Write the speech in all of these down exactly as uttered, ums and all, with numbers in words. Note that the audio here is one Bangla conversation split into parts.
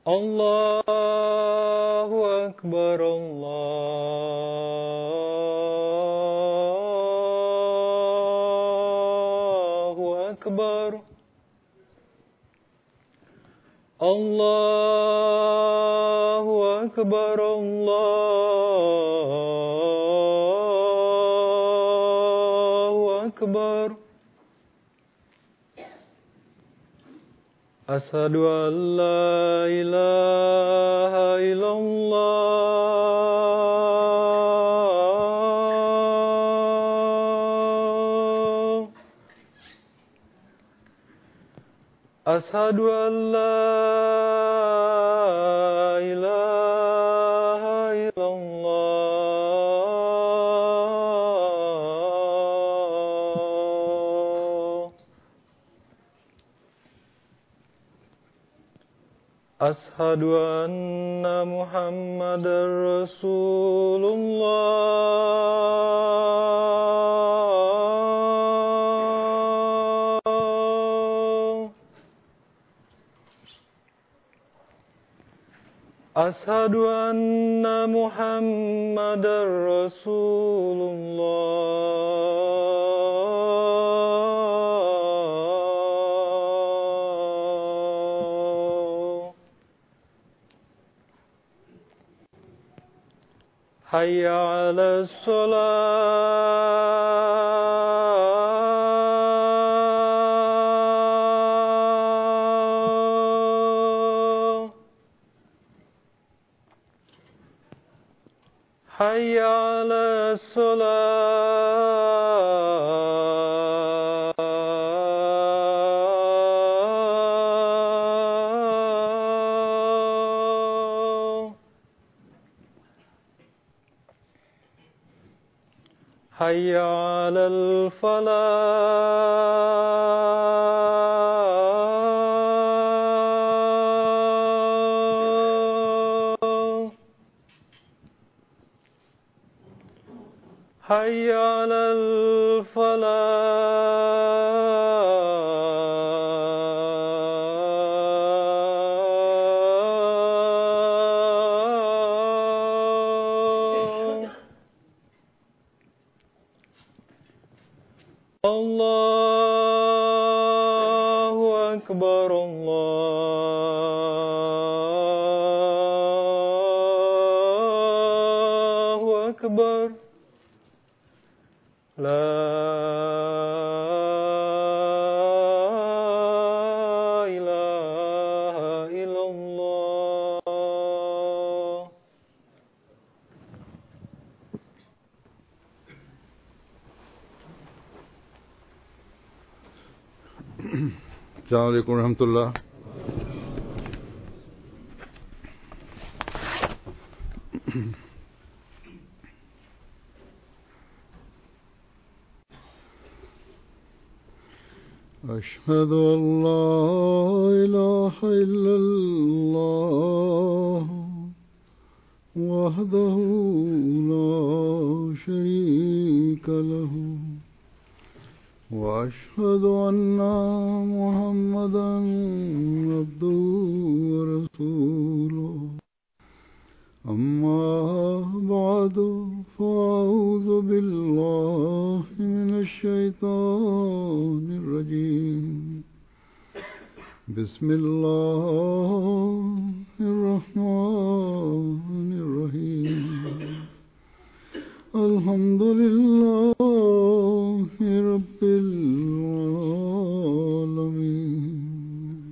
الله أكبر الله أكبر الله أكبر الله أكبر أشهد أن لا إله إلا الله أشهد أن لا إله إلا الله أشهد أن محمدا رسول الله أشهد أن محمدا رسول الله حي على الصلاة حي على الصلاة حي على الفلاح حي على الفلاح الله أكبر الله أكبر لا إله إلا الله السلام عليكم ورحمة الله. أشهد أن لا إله إلا الله وحده لا شريك له وأشهد أن محمدا عبده ورسوله أما بعد فأعوذ بالله من الشيطان الرجيم بسم الله الرحمن الرحيم الحمد لله رب العالمين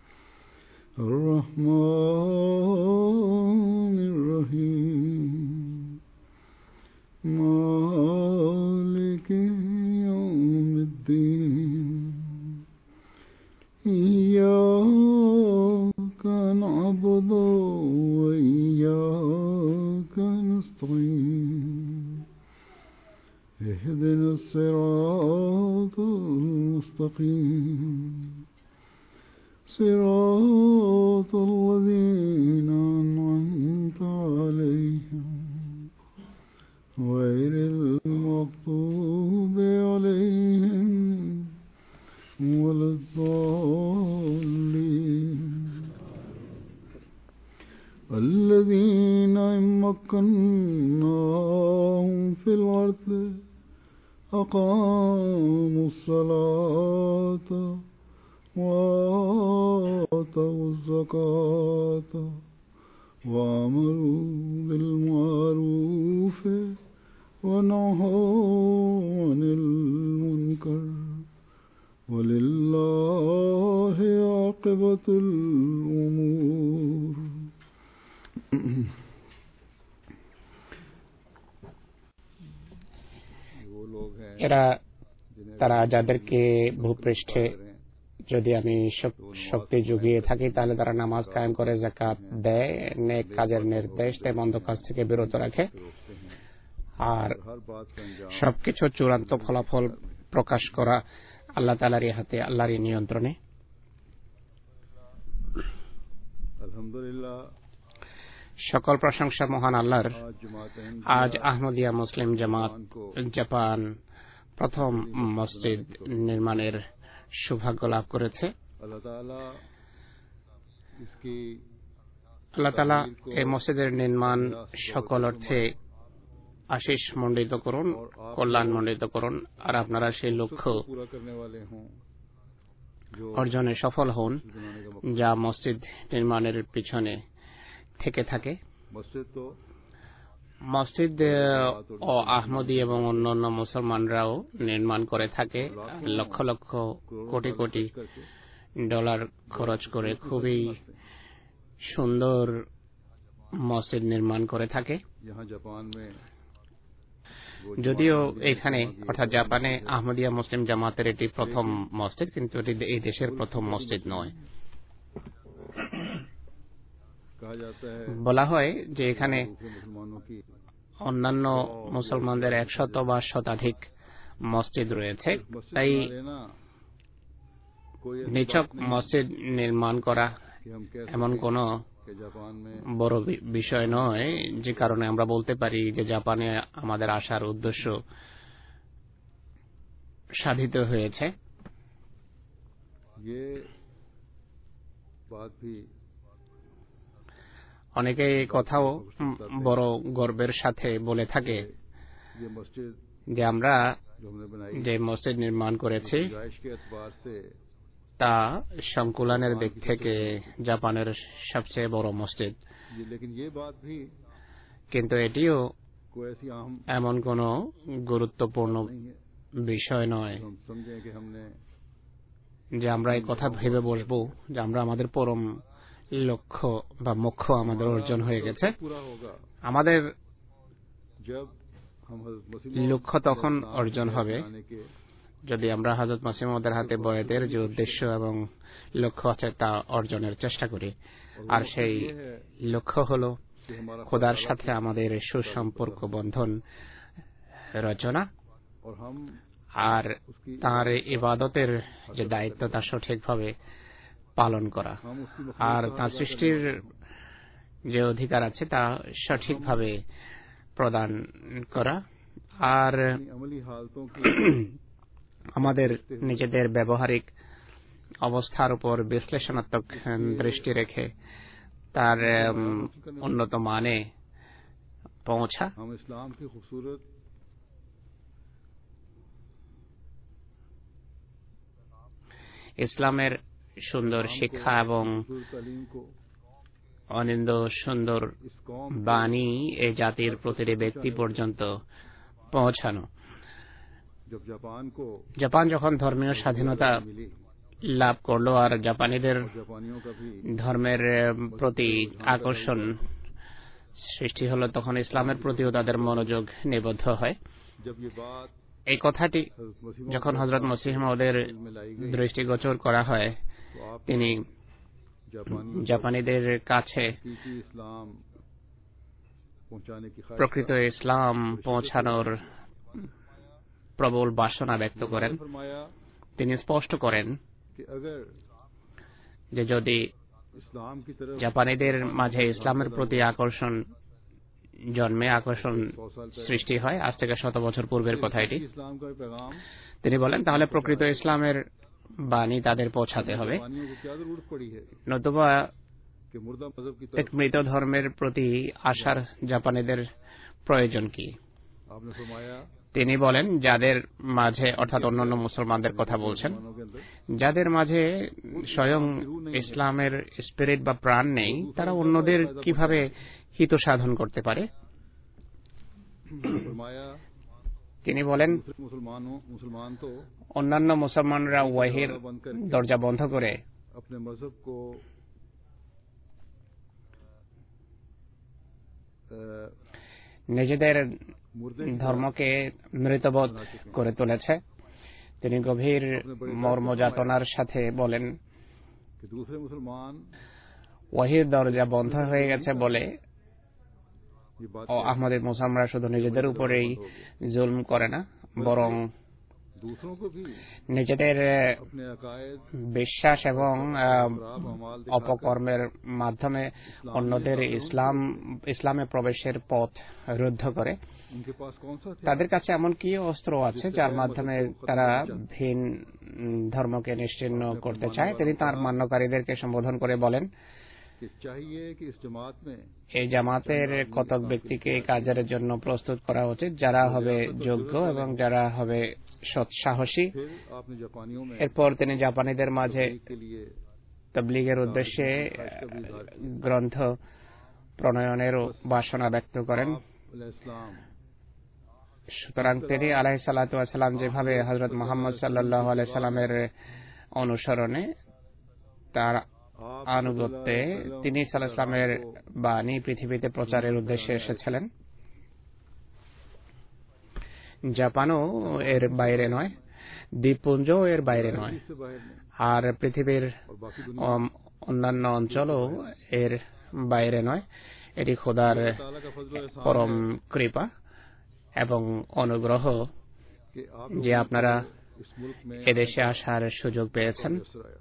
الرحمن الرحيم مالك يوم الدين إياك نعبد وإياك نستعين اهدنا الصراط المستقيم صراط الذين الذين إن مكناهم في الأرض أقاموا الصلاة وآتوا الزكاة وأمروا بالمعروف ونهوا عن المنكر ولله عاقبة الأمور. এরা তারা যাদেরকে ভূপৃষ্ঠে যদি আমি শক্তি জুগিয়ে থাকি তাহলে তারা নামাজ কায়েম করে, যাকাত দেয়, নেক কাজের নির্দেশ দেয়, মন্দ কাজ থেকে বিরত রাখে, আর সবকিছু চূড়ান্ত ফলাফল প্রকাশ করা আল্লাহ তাআলারই হাতে, আল্লাহরই নিয়ন্ত্রণে। সকল প্রশংসা মহান আল্লাহর। আজ আহমদিয়া মুসলিম জামাত জাপান প্রথম মসজিদ নির্মাণের সৌভাগ্য লাভ করেছে। আল্লাহ তাআলা এই মসজিদের নির্মাণ সকল অর্থে আশিস মণ্ডিত করুন, কল্যাণ মণ্ডিত করুন, আর আপনারা সেই লক্ষ্য অর্জনে সফল হন যা মসজিদ নির্মাণের পিছনে থেকে থাকে। মসজিদ ও আহমদী এবং অন্যান্য মুসলমানরাও নির্মাণ করে থাকে, লক্ষ লক্ষ কোটি কোটি ডলার খরচ করে খুবই সুন্দর মসজিদ নির্মাণ করে থাকে। যদিও এখানে অর্থাৎ জাপানে আহমদিয়া মুসলিম জামাতের এটি প্রথম মসজিদ, কিন্তু এটি এই দেশের প্রথম মসজিদ নয়। বলা হয় যে এখানে অন্যান্য মুসলমানদের একশত বা শতাধিক মসজিদ রয়েছে, তাই নিছক মসজিদ নির্মাণ করা এমন কোন বড় বিষয় নয় যে কারণে আমরা বলতে পারি যে জাপানে আমাদের আসার উদ্দেশ্য সাধিত হয়েছে। অনেকে এই কথাও বড় গর্বের সাথে বলে থাকে যে আমরা যে মসজিদ নির্মাণ করেছি তা সংকুলানের দিক থেকে জাপানের সবচেয়ে বড় মসজিদ, কিন্তু এটিও এমন কোন গুরুত্বপূর্ণ বিষয় নয় যে আমরা এই কথা ভেবে বসবো যে আমরা আমাদের পরম লক্ষ্য বা মোক্ষ আমাদের অর্জন হয়ে গেছে। আমাদের লক্ষ্য তখন অর্জন হবে যদি আমরা হযরত মসিহ মাউদের হাতে বয়াতের যে উদ্দেশ্য এবং লক্ষ্য আছে তা অর্জনের চেষ্টা করি, আর সেই লক্ষ্য হলো খোদার সাথে আমাদের সুসম্পর্ক বন্ধন রচনা আর তার ইবাদতের যে দায়িত্ব তা সঠিকভাবে পালন করা, আর তার সৃষ্টির যে অধিকার আছে তা সঠিকভাবে প্রদান করা, আর আমাদের নিজেদের ব্যবহারিক অবস্থার উপর বিশ্লেষণাত্মক দৃষ্টি রেখে তার উন্নত মানে পৌঁছা। ইসলামের সুন্দর শিক্ষা এবং অনিন্দ সুন্দর বাণী এই জাতির প্রতিটি ব্যক্তি পর্যন্ত পৌঁছানো। জাপান যখন ধর্মীয় স্বাধীনতা লাভ করলো আর জাপানিদের ধর্মের প্রতি আকর্ষণ সৃষ্টি হলো, তখন ইসলামের প্রতিও তাদের মনোযোগ নিবদ্ধ হয়। এই কথাটি যখন হযরত মসিহ মাউদের দৃষ্টিগোচর করা হয়, তিনি জাপানিদের কাছে প্রকৃত ইসলাম পৌঁছানোর প্রবল বাসনা ব্যক্ত করেন। তিনি স্পষ্ট করেন যে যদি জাপানিদের মাঝে ইসলামের প্রতি আকর্ষণ জন্মে, আকর্ষণ সৃষ্টি হয়, আজ থেকে শত বছর পূর্বের কথা এটি, তিনি বলেন তাহলে প্রকৃত ইসলামের বাণী তাদের পৌঁছাতে হবে, নতুবা कि मुर्दा मजहब की এক तरफ মৃত ধর্মের প্রতি আসার জাপানিদের প্রয়োজন কি? आपने फरमाया তিনি বলেন, যাদের মাঝে, অর্থাৎ অন্যান্য মুসলমানদের কথা বলছেন, मुसलमानों के अंदर যাদের মাঝে স্বয়ং ইসলামের স্পিরিট বা প্রাণ নেই, তারা অন্যদের কিভাবে হিত সাধন করতে পারে? फरमाया তিনি বলেন, दूसरे मुसलमानों मुसलमान तो অন্যান্য মুসলমানরা ওয়াহির দরজা বন্ধ করে अपने मजहब को अ, নিজেদের मुर्दे ধর্মকে মৃতবোধ করে তুলেছে। তিনি গভীর মর্মযাতনার সাথে বলেন, कि दूसरे मुसलमान ওয়াহির দরজা বন্ধ হয়ে গেছে বলে ये बात ও আহমদী মুসলমানরা শুধু নিজেদের উপরেই জুলম করে না, বরং दूसरों को भी নিজেদের अपने अकायद বিশ্বাস এবং আহ, खराब अमाल অপকর্মের মাধ্যমে অন্যদের ইসলাম ইসলামে প্রবেশের পথ রুদ্ধ করে। उनके पास कौन सा थे তাদের কাছে এমন কি অস্ত্র আছে যার মাধ্যমে তারা ভিন ধর্মকে নিশ্চিহ্ন করতে চায়? তিনি তার মান্যকারীদেরকে সম্বোধন করে বলেন, कि चाहिए कि इस जमात में এই জামাতের কতক ব্যক্তিকে এই কাজের জন্য প্রস্তুত করা উচিত, যারা হবে যোগ্য এবং যারা হবে সৎ সাহসী। फिर आपने जापानियों में এরপর তিনি জাপানিদের মাঝে के लिए তবলিগের উদ্দেশ্যে গ্রন্থ প্রণয়নের বাসনা ব্যক্ত করেন। इस्लाम সুতরাং তিনি আলাইহিস সালাতু ওয়াস সালাম যেভাবে হযরত মুহাম্মদ সাল্লাল্লাহু আলাইহি সাল্লামের অনুসরণে, তার আনুগত্যে তিনি সাল্লাল্লাহু আলাইহি সাল্লামের বাণী পৃথিবীতে প্রচারের উদ্দেশ্যে এসেছিলেন। জাপানও এর বাইরে নয়, দ্বীপপুঞ্জ এর বাইরে নয়, से बाहर नहीं আর পৃথিবীর और बाकी অম- অন্যান্য অঞ্চলও এর বাইরে নয়। এটি খোদার ताला का फजल एहसान পরম কৃপা এবং অনুগ্রহ कि आप যে আপনারা इस मुल्क में এদেশে আসার সুযোগ পেয়েছেন। असर आया।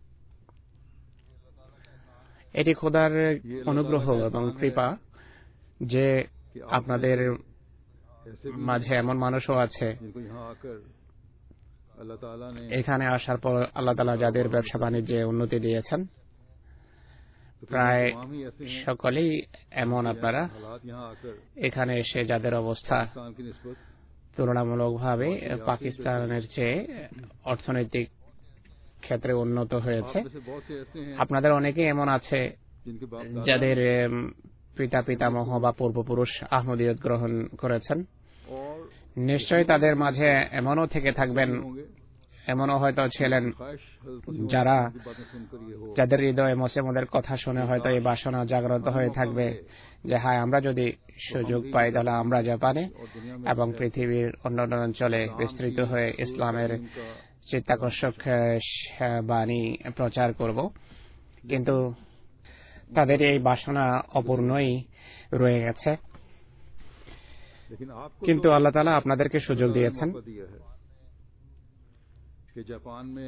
এটি খোদার অনুগ্রহ এবং কৃপা যে আপনাদের ऐसे भी মাঝে এমন মানুষও আছে जिनको यहाँ आकर अल्लाह ताला ने এখানে আসার পর আল্লাহ তাআলা যাদের ব্যবসা বাণিজ্যে উন্নতি দিয়েছেন, প্রায় तमाम ही ऐसे हैं সকলেই এমন। আপনারা हालात यहाँ आकर এখানে এসে যাদের অবস্থা पाकिस्तान की निस्बत তুলনামূলকভাবে পাকিস্তানের চেয়ে অর্থনৈতিক ক্ষেত্রে উন্নত হয়েছে। में से बहुत से ऐसे हैं আপনাদের অনেকেই এমন আছে जिनके बाप যাদের উম, পিতা পিতামহ বা পূর্বপুরুষ আহমদিয়ত গ্রহণ করেছেন। और নিশ্চয়ই তাদের মাঝে এমনও থেকে থাকবেন, होंगे এমনও হয়তো ছিলেন ख्वाहिश हजरत যারা की बातें सुनकर ये हो যাদের হৃদয়ে মুসলিমদের কথা শুনে হয়তো এই বাসনা জাগ্রত হয়ে থাকবে যে হায়, আমরা যদি সুযোগ পাই তাহলে আমরা জাপানে और दुनिया में এবং পৃথিবীর অন্যান্য অঞ্চলে বিস্তৃত হয়ে ইসলামের इनका চিত্তাকর্ষক আহ, বাণী প্রচার করব। কিন্তু তাদের এই বাসনা অপূর্ণই রয়ে গেছে। लेकिन आपको কিন্তু আল্লাহ তাআলা আপনাদেরকে সুযোগ দিয়েছেন। मौका दिया है कि जापान में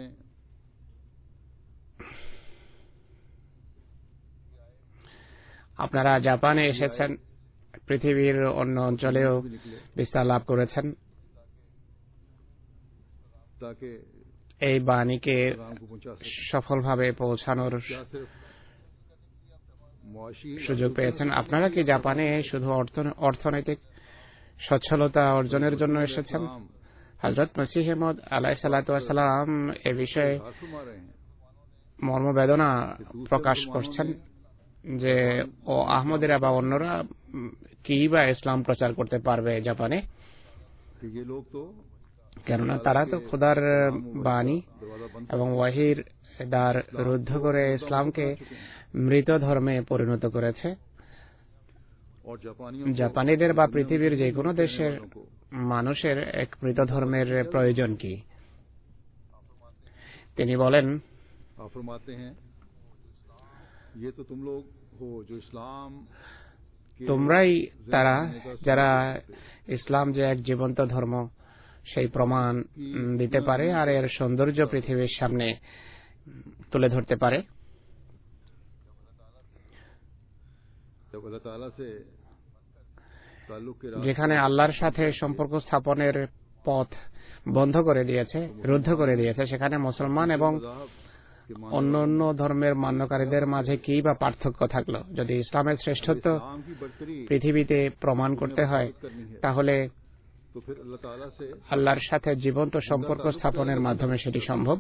আপনারা জাপানে এসেছেন, পৃথিবীর অন্য অঞ্চলেও भी निकले বিস্তার লাভ করেছেন। ताकि এই বাণীকে पैगाम को पहुंचा सके। সফলভাবে পৌঁছানোর क्या सिर्फ मुआशी সুযোগ পেয়েছেন? আপনারা কি জাপানে শুধু অর্থ- অর্থনৈতিক সচ্ছলতা অর্জনের জন্য এসেছেন? হযরত মসিহ মউদ আলাইহিস সালাতু ওয়াস সালাম এ বিষয়ে हाथ फरमा रहे हैं মর্মবেদনা প্রকাশ করছেন যে ও আহমদিরা বা অন্যরা উম, কি বা ইসলাম প্রচার করতে পারবে জাপানে, कि ये लोग तो কেননা তারা তো খোদার বাণী दरवाजा बंद এবং ওয়াহির দ্বার রুদ্ধ করে ইসলামকে মৃত ধর্মে পরিণত করেছে। और जापानियों জাপানিদের বা পৃথিবীর যে কোনো দেশের মানুষের এক মৃত ধর্মের প্রয়োজন কি? তিনি বলেন, आप फरमाते हैं ये तो तुम लोग हो जो इस्लाम के তোমরাই তারা যারা ইসলাম যে এক জীবন্ত ধর্ম সেই প্রমাণ উম, দিতে পারে আর এর সৌন্দর্য পৃথিবীর সামনে তুলে ধরতে পারে। जब अल्लाह ताला से ताल्लुक के যেখানে আল্লাহর সাথে সম্পর্ক স্থাপনের পথ বন্ধ করে দিয়েছে, রুদ্ধ করে দিয়েছে, সেখানে মুসলমান এবং मज़ाहब অন্য অন্য ধর্মের মান্যকারীদের মাঝে কি বা পার্থক্য থাকলো? যদি ইসলামের শ্রেষ্ঠত্ব পৃথিবীতে প্রমাণ করতে হয়, তাহলে আল্লাহর সাথে জীবন্ত সম্পর্ক স্থাপনের মাধ্যমে সেটি সম্ভব।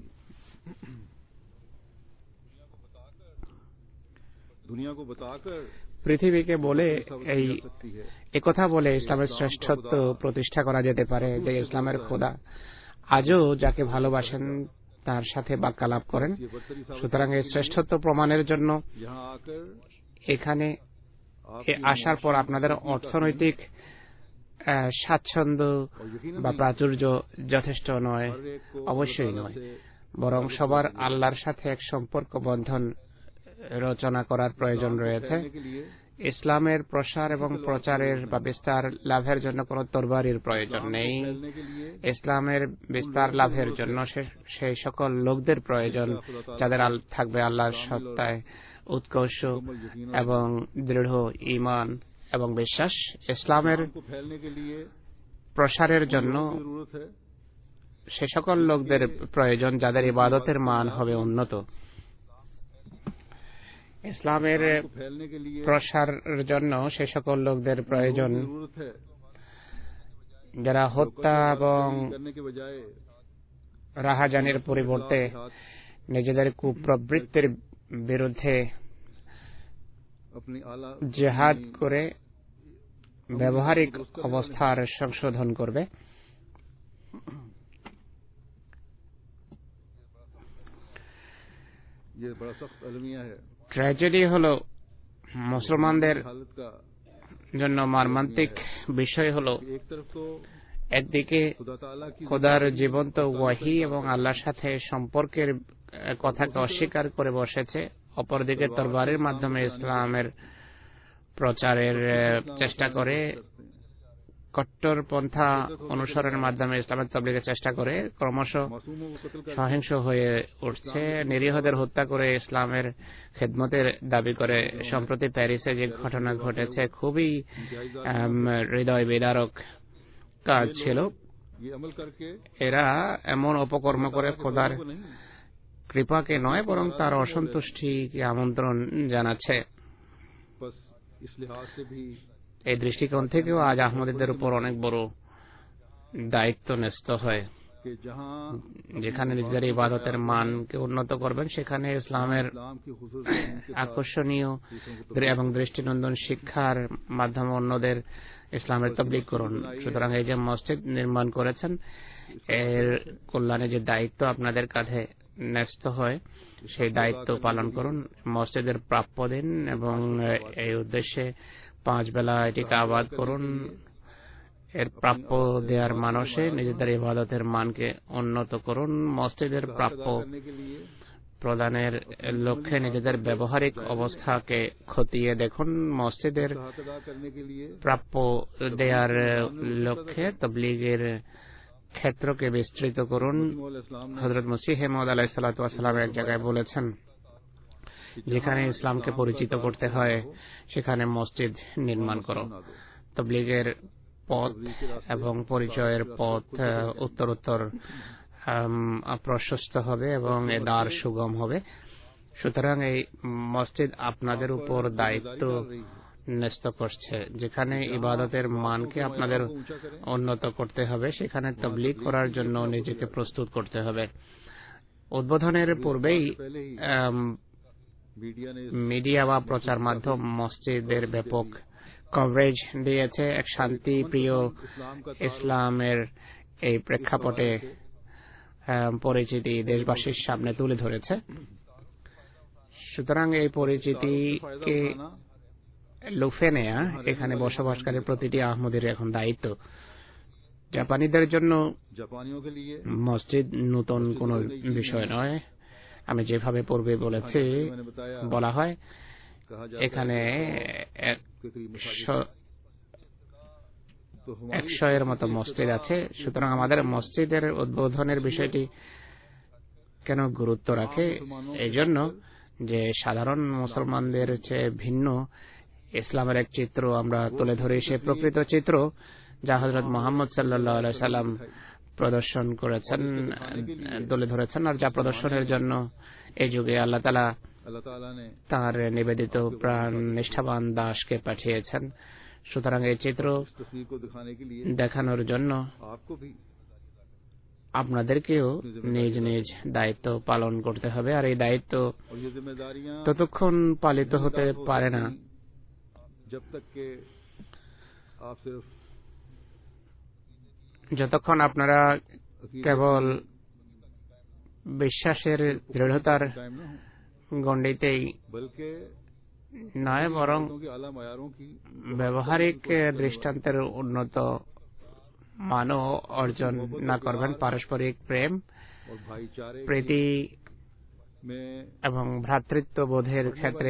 পৃথিবীকে বলে এই একথা বলে ইসলামের শ্রেষ্ঠত্ব প্রতিষ্ঠা করা যেতে পারে যে ইসলামের খোদা আজও যাকে ভালোবাসেন তার সাথে বাক্যালাপ করেন। সুতরাং এই শ্রেষ্ঠত্ব প্রমাণের জন্য এখানে আসার পর আপনাদের অর্থনৈতিক স্বাচ্ছন্দ্য বা প্রাচুর্য যথেষ্ট নয়, অবশ্যই নয়, বরং সবার আল্লাহর সাথে এক সম্পর্ক বন্ধন রচনা করার প্রয়োজন রয়েছে। ইসলামের প্রসার এবং প্রচারের বা বিস্তার লাভের জন্য কোন তরবারির প্রয়োজন নেই। ইসলামের বিস্তার লাভের জন্য সেই সকল লোকদের প্রয়োজন যাদের থাকবে আল্লাহর সত্তায় উৎকর্ষ এবং দৃঢ় ঈমান এবং বিশ্বাস। ইসলামের প্রসারের জন্য সে সকল লোকদের প্রয়োজন যাদের ইবাদতের মান হবে উন্নত। ইসলামের প্রসারের জন্য সে সকল লোকদের প্রয়োজন যারা হত্যা এবং রাহাজানির পরিবর্তে নিজেদের কুপ্রবৃত্তির বিরুদ্ধে জিহাদ করে ব্যবহারিক অবস্থার সংশোধন করবে। ট্র্যাজেডি হল মুসলমানদের জন্য মর্মান্তিক বিষয় হল একদিকে খোদার জীবন্ত ওয়াহি এবং আল্লাহর সাথে সম্পর্কের কথাকে অস্বীকার করে বসেছে, অপরদিকে তরবারির মাধ্যমে ইসলামের প্রচারের চেষ্টা করে, কট্টরপন্থা অনুসরণের মাধ্যমে ইসলামের তাবলীগের চেষ্টা করে, ক্রমশ সহিংস হয়ে উঠছে, নিরীহদের হত্যা করে ইসলামের খেদমতের দাবি করে। সম্প্রতি প্যারিসে যে ঘটনা ঘটেছে খুবই হৃদয় বিদারক কাজ ছিল। এরা এমন অপকর্ম করে খোদার কৃপাকে নয় বরং তার অসন্তুষ্টিকে আমন্ত্রণ জানাচ্ছে। এই দৃষ্টিকোণ থেকেও আজ আহমদীদের উপর অনেক বড় দায়িত্ব ন্যস্ত হয়। যেখানে নিজেদের ইবাদতের মানকে উন্নত করবেন, সেখানে ইসলামের আকর্ষণীয় এবং দৃষ্টিনন্দন শিক্ষার মাধ্যমে অন্যদের ইসলামের তাবলীগ করুন। সুতরাং এই যে মসজিদ নির্মাণ করেছেন, এর কল্যাণে যে দায়িত্ব আপনাদের কাঁধে ন্যস্ত হয়, সেই দায়িত্ব পালন করুন। মসজিদের প্রাপ্য দিন এবং এই উদ্দেশ্যে পাঁচ বেলা এটিকে আবাদ করুন। এর প্রাপ্য দেওয়ার মানসে নিজেদের ইবাদতের মানকে উন্নত করুন। মসজিদের প্রাপ্য প্রদানের লক্ষ্যে নিজেদের ব্যবহারিক অবস্থাকে খতিয়ে দেখুন। মসজিদের প্রাপ্য দেওয়ার লক্ষ্যে তাবলীগের ক্ষেত্রকে বিস্তৃত করুন। হযরত মসিহ মাউদ আলাইহিস সালাতু ওয়াস সালাম এক জায়গায় বলেছেন, যেখানে ইসলামকে পরিচিত করতে হয় সেখানে মসজিদ নির্মাণ করো। তাবলীগের পথ এবং পরিচয়ের পথ উত্তরোত্তর প্রশস্ত হবে এবং এ দ্বার সুগম হবে। সুতরাং এই মসজিদ আপনাদের উপর দায়িত্ব ন্যস্ত করছে। যেখানে ইবাদতের মানকে আপনাদের উন্নত করতে হবে, সেখানে তাবলীগ করার জন্য নিজেকে প্রস্তুত করতে হবে। উদ্বোধনের পূর্বেই মিডিয়া বা প্রচার মাধ্যম মসজিদের ব্যাপক কভারেজ দিয়েছে, এক শান্তি প্রিয় ইসলামের এই প্রেক্ষাপটে পরিচিতি দেশবাসীর সামনে তুলে ধরেছে। সুতরাং এই পরিচিতিকে লুফে নেয়া এখানে বসবাসকারী প্রতিটি আহমদীর এখন দায়িত্ব। জাপানিদের জন্য মসজিদ নতুন কোন বিষয় নয়। আমি যেভাবে পূর্বে বলেছি, বলা হয় এখানে একশো এর মতো মসজিদ আছে। সুতরাং আমাদের মসজিদের উদ্বোধনের বিষয়টি কেন গুরুত্ব রাখে? এই জন্য যে সাধারণ মুসলমানদের চেয়ে ভিন্ন ইসলামের এক চিত্র আমরা তুলে ধরি, সে প্রকৃত চিত্র যা হযরত মুহাম্মদ সাল্লাল্লাহু আলাইহি সাল্লাম প্রদর্শন করেছেন, তুলে ধরেছেন, আর যা প্রদর্শনের জন্য এই যুগে আল্লাহ তাআলা তার নিবেদিত প্রাণ নিষ্ঠাবান দাসকে পাঠিয়েছেন। সুতরাং এই চিত্র দেখানোর জন্য আপনাদেরকেও নিজ নিজ দায়িত্ব পালন করতে হবে, আর এই দায়িত্ব ততক্ষণ পালিত হতে পারে না যতক্ষণ আপনারা কেবল বিশ্বাসের দৃঢ়তার গণ্ডিতেই নয়, বরং ব্যবহারিক দৃষ্টান্তের উন্নত মানও অর্জন না করবেন। পারস্পরিক প্রেম, প্রীতি এবং ভ্রাতৃত্ববোধের ক্ষেত্রে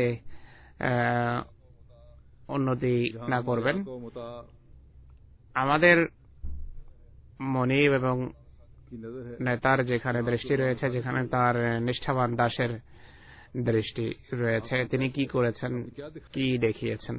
উন্নতি না করবেন। আমাদের মনিব এবং নেতার যেখানে দৃষ্টি রয়েছে, যেখানে তার নিষ্ঠাবান দাসের দৃষ্টি রয়েছে, তিনি কি করেছেন, কি দেখিয়েছেন।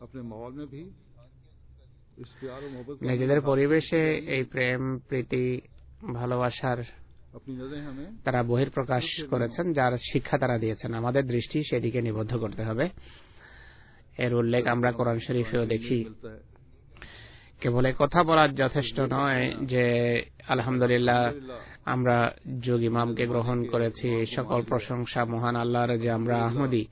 নিজেদের পরিবেশে এই প্রেম, প্রীতি, ভালোবাসার তারা বহিঃপ্রকাশ করেছেন, যার শিক্ষা তারা দিয়েছেন। আমাদের দৃষ্টি সেদিকে নিবদ্ধ করতে হবে। এর উল্লেখ আমরা কোরআন শরীফেও দেখি। কেবল কথা বলার যথেষ্ট নয় যে আলহামদুলিল্লাহ আমরা যোগ ইমামকে গ্রহণ করেছি, সকল প্রশংসা মহান আল্লাহর যে আমরা আহমদী।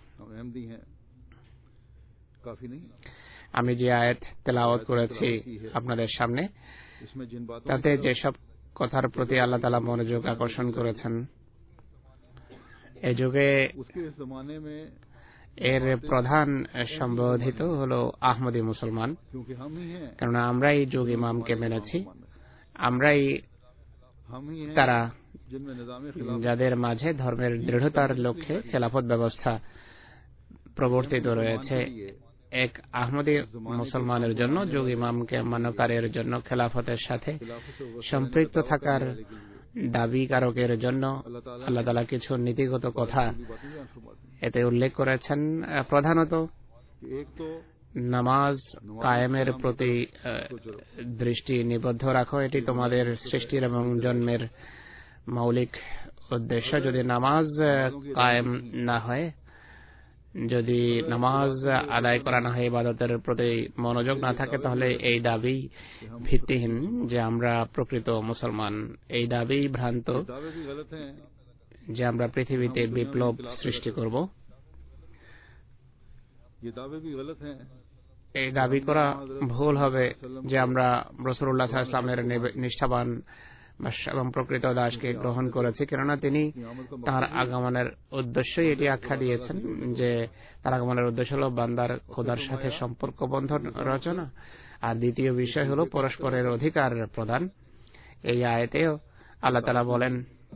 আমি যে আয়াত তেলাওয়াত করেছি আপনাদের সামনে, তাতে যেসব কথার প্রতি আল্লাহ তাআলা মনোযোগ আকর্ষণ করেছেন, এই যুগে এর প্রধান সম্বোধিত হলো আহমদী মুসলমান, কেননা আমরাই যোগ ইমামকে মেনেছি। আমরাই তারা যাদের মাঝে ধর্মের দৃঢ়তার লক্ষ্যে খেলাফত ব্যবস্থা প্রবর্তিত রয়েছে। এক আহমদী মুসলমানের জন্য যোগ ইমামকে মান্যকারের জন্য খেলাফতের সাথে সম্পৃক্ত থাকার দাবিকারকের জন্য আল্লাহ তাআলা কিছু নীতিগত কথা এতে উল্লেখ করেছেন। প্রধানত নামাজ কায়েমের প্রতি দৃষ্টি নিবদ্ধ রাখো, এটি তোমাদের সৃষ্টির এবং জন্মের মৌলিক উদ্দেশ্য। যদি নামাজ কায়েম না হয়, যদি নামাজ আদায় করা না হয়, ইবাদতের প্রতি মনোযোগ না থাকে, তাহলে এই দাবি ভিত্তিহীন যে আমরা প্রকৃত মুসলমান। এই দাবি ভ্রান্ত যে আমরা পৃথিবীতে বিপ্লব সৃষ্টি করব। এই দাবি করা ভুল হবে যে আমরা রাসূলুল্লাহ সাল্লাল্লাহু আলাইহি ওয়াসাল্লামের নিষ্ঠাবান এবং প্রকৃত দাসকে গ্রহণ করেছি, কেননা তিনি তার আগমনের উদ্দেশ্যই এটি আখ্যা দিয়েছেন যে তার আগমনের উদ্দেশ্য হল বান্দার খোদার সাথে সম্পর্ক বন্ধন রচনা, আর দ্বিতীয় বিষয় হল পরস্পরের অধিকার প্রদান। এই আয়াতেও আল্লাহ তাআলা বলেন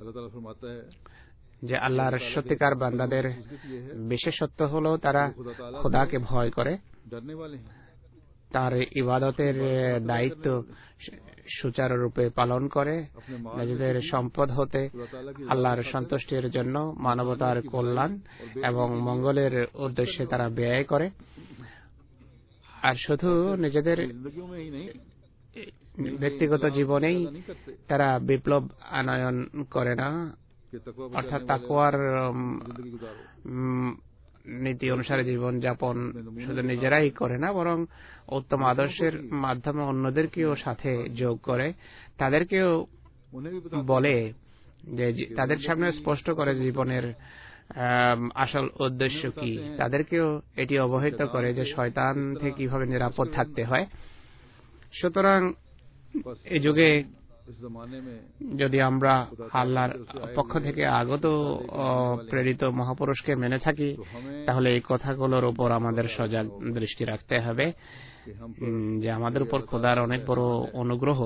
যে আল্লাহর সত্যিকার বান্দাদের বিশেষত্ব হল তারা খোদাকে ভয় করে, তার ইবাদতের দায়িত্ব সুচারুরূপে পালন করে, নিজেদের সম্পদ হতে আল্লাহর সন্তুষ্টির জন্য মানবতার কল্যাণ এবং মঙ্গলের উদ্দেশ্যে তারা ব্যয় করে। আর শুধু নিজেদের ব্যক্তিগত জীবনেই তারা বিপ্লব আনয়ন করে না, অর্থাৎ তাকওয়ার নীতি অনুসারে জীবন যাপন শুধু নিজেরাই করে না, বরং উত্তম আদর্শের মাধ্যমে অন্যদেরকেও সাথে যোগ করে, তাদেরকেও বলে যে তাদের সামনে স্পষ্ট করে জীবনের আসল উদ্দেশ্য কি, তাদেরকেও এটি অবহিত করে যে শয়তান থেকে কিভাবে নিরাপদ থাকতে হয়। সুতরাং এই যুগে যদি আমরা আল্লাহর পক্ষ থেকে আগত প্রেরিত মহাপুরুষকে মেনে থাকি, তাহলে এই কথাগুলোর উপর আমাদের সজাগ দৃষ্টি রাখতে হবে যে আমাদের উপর খোদার অনেক বড় অনুগ্রহ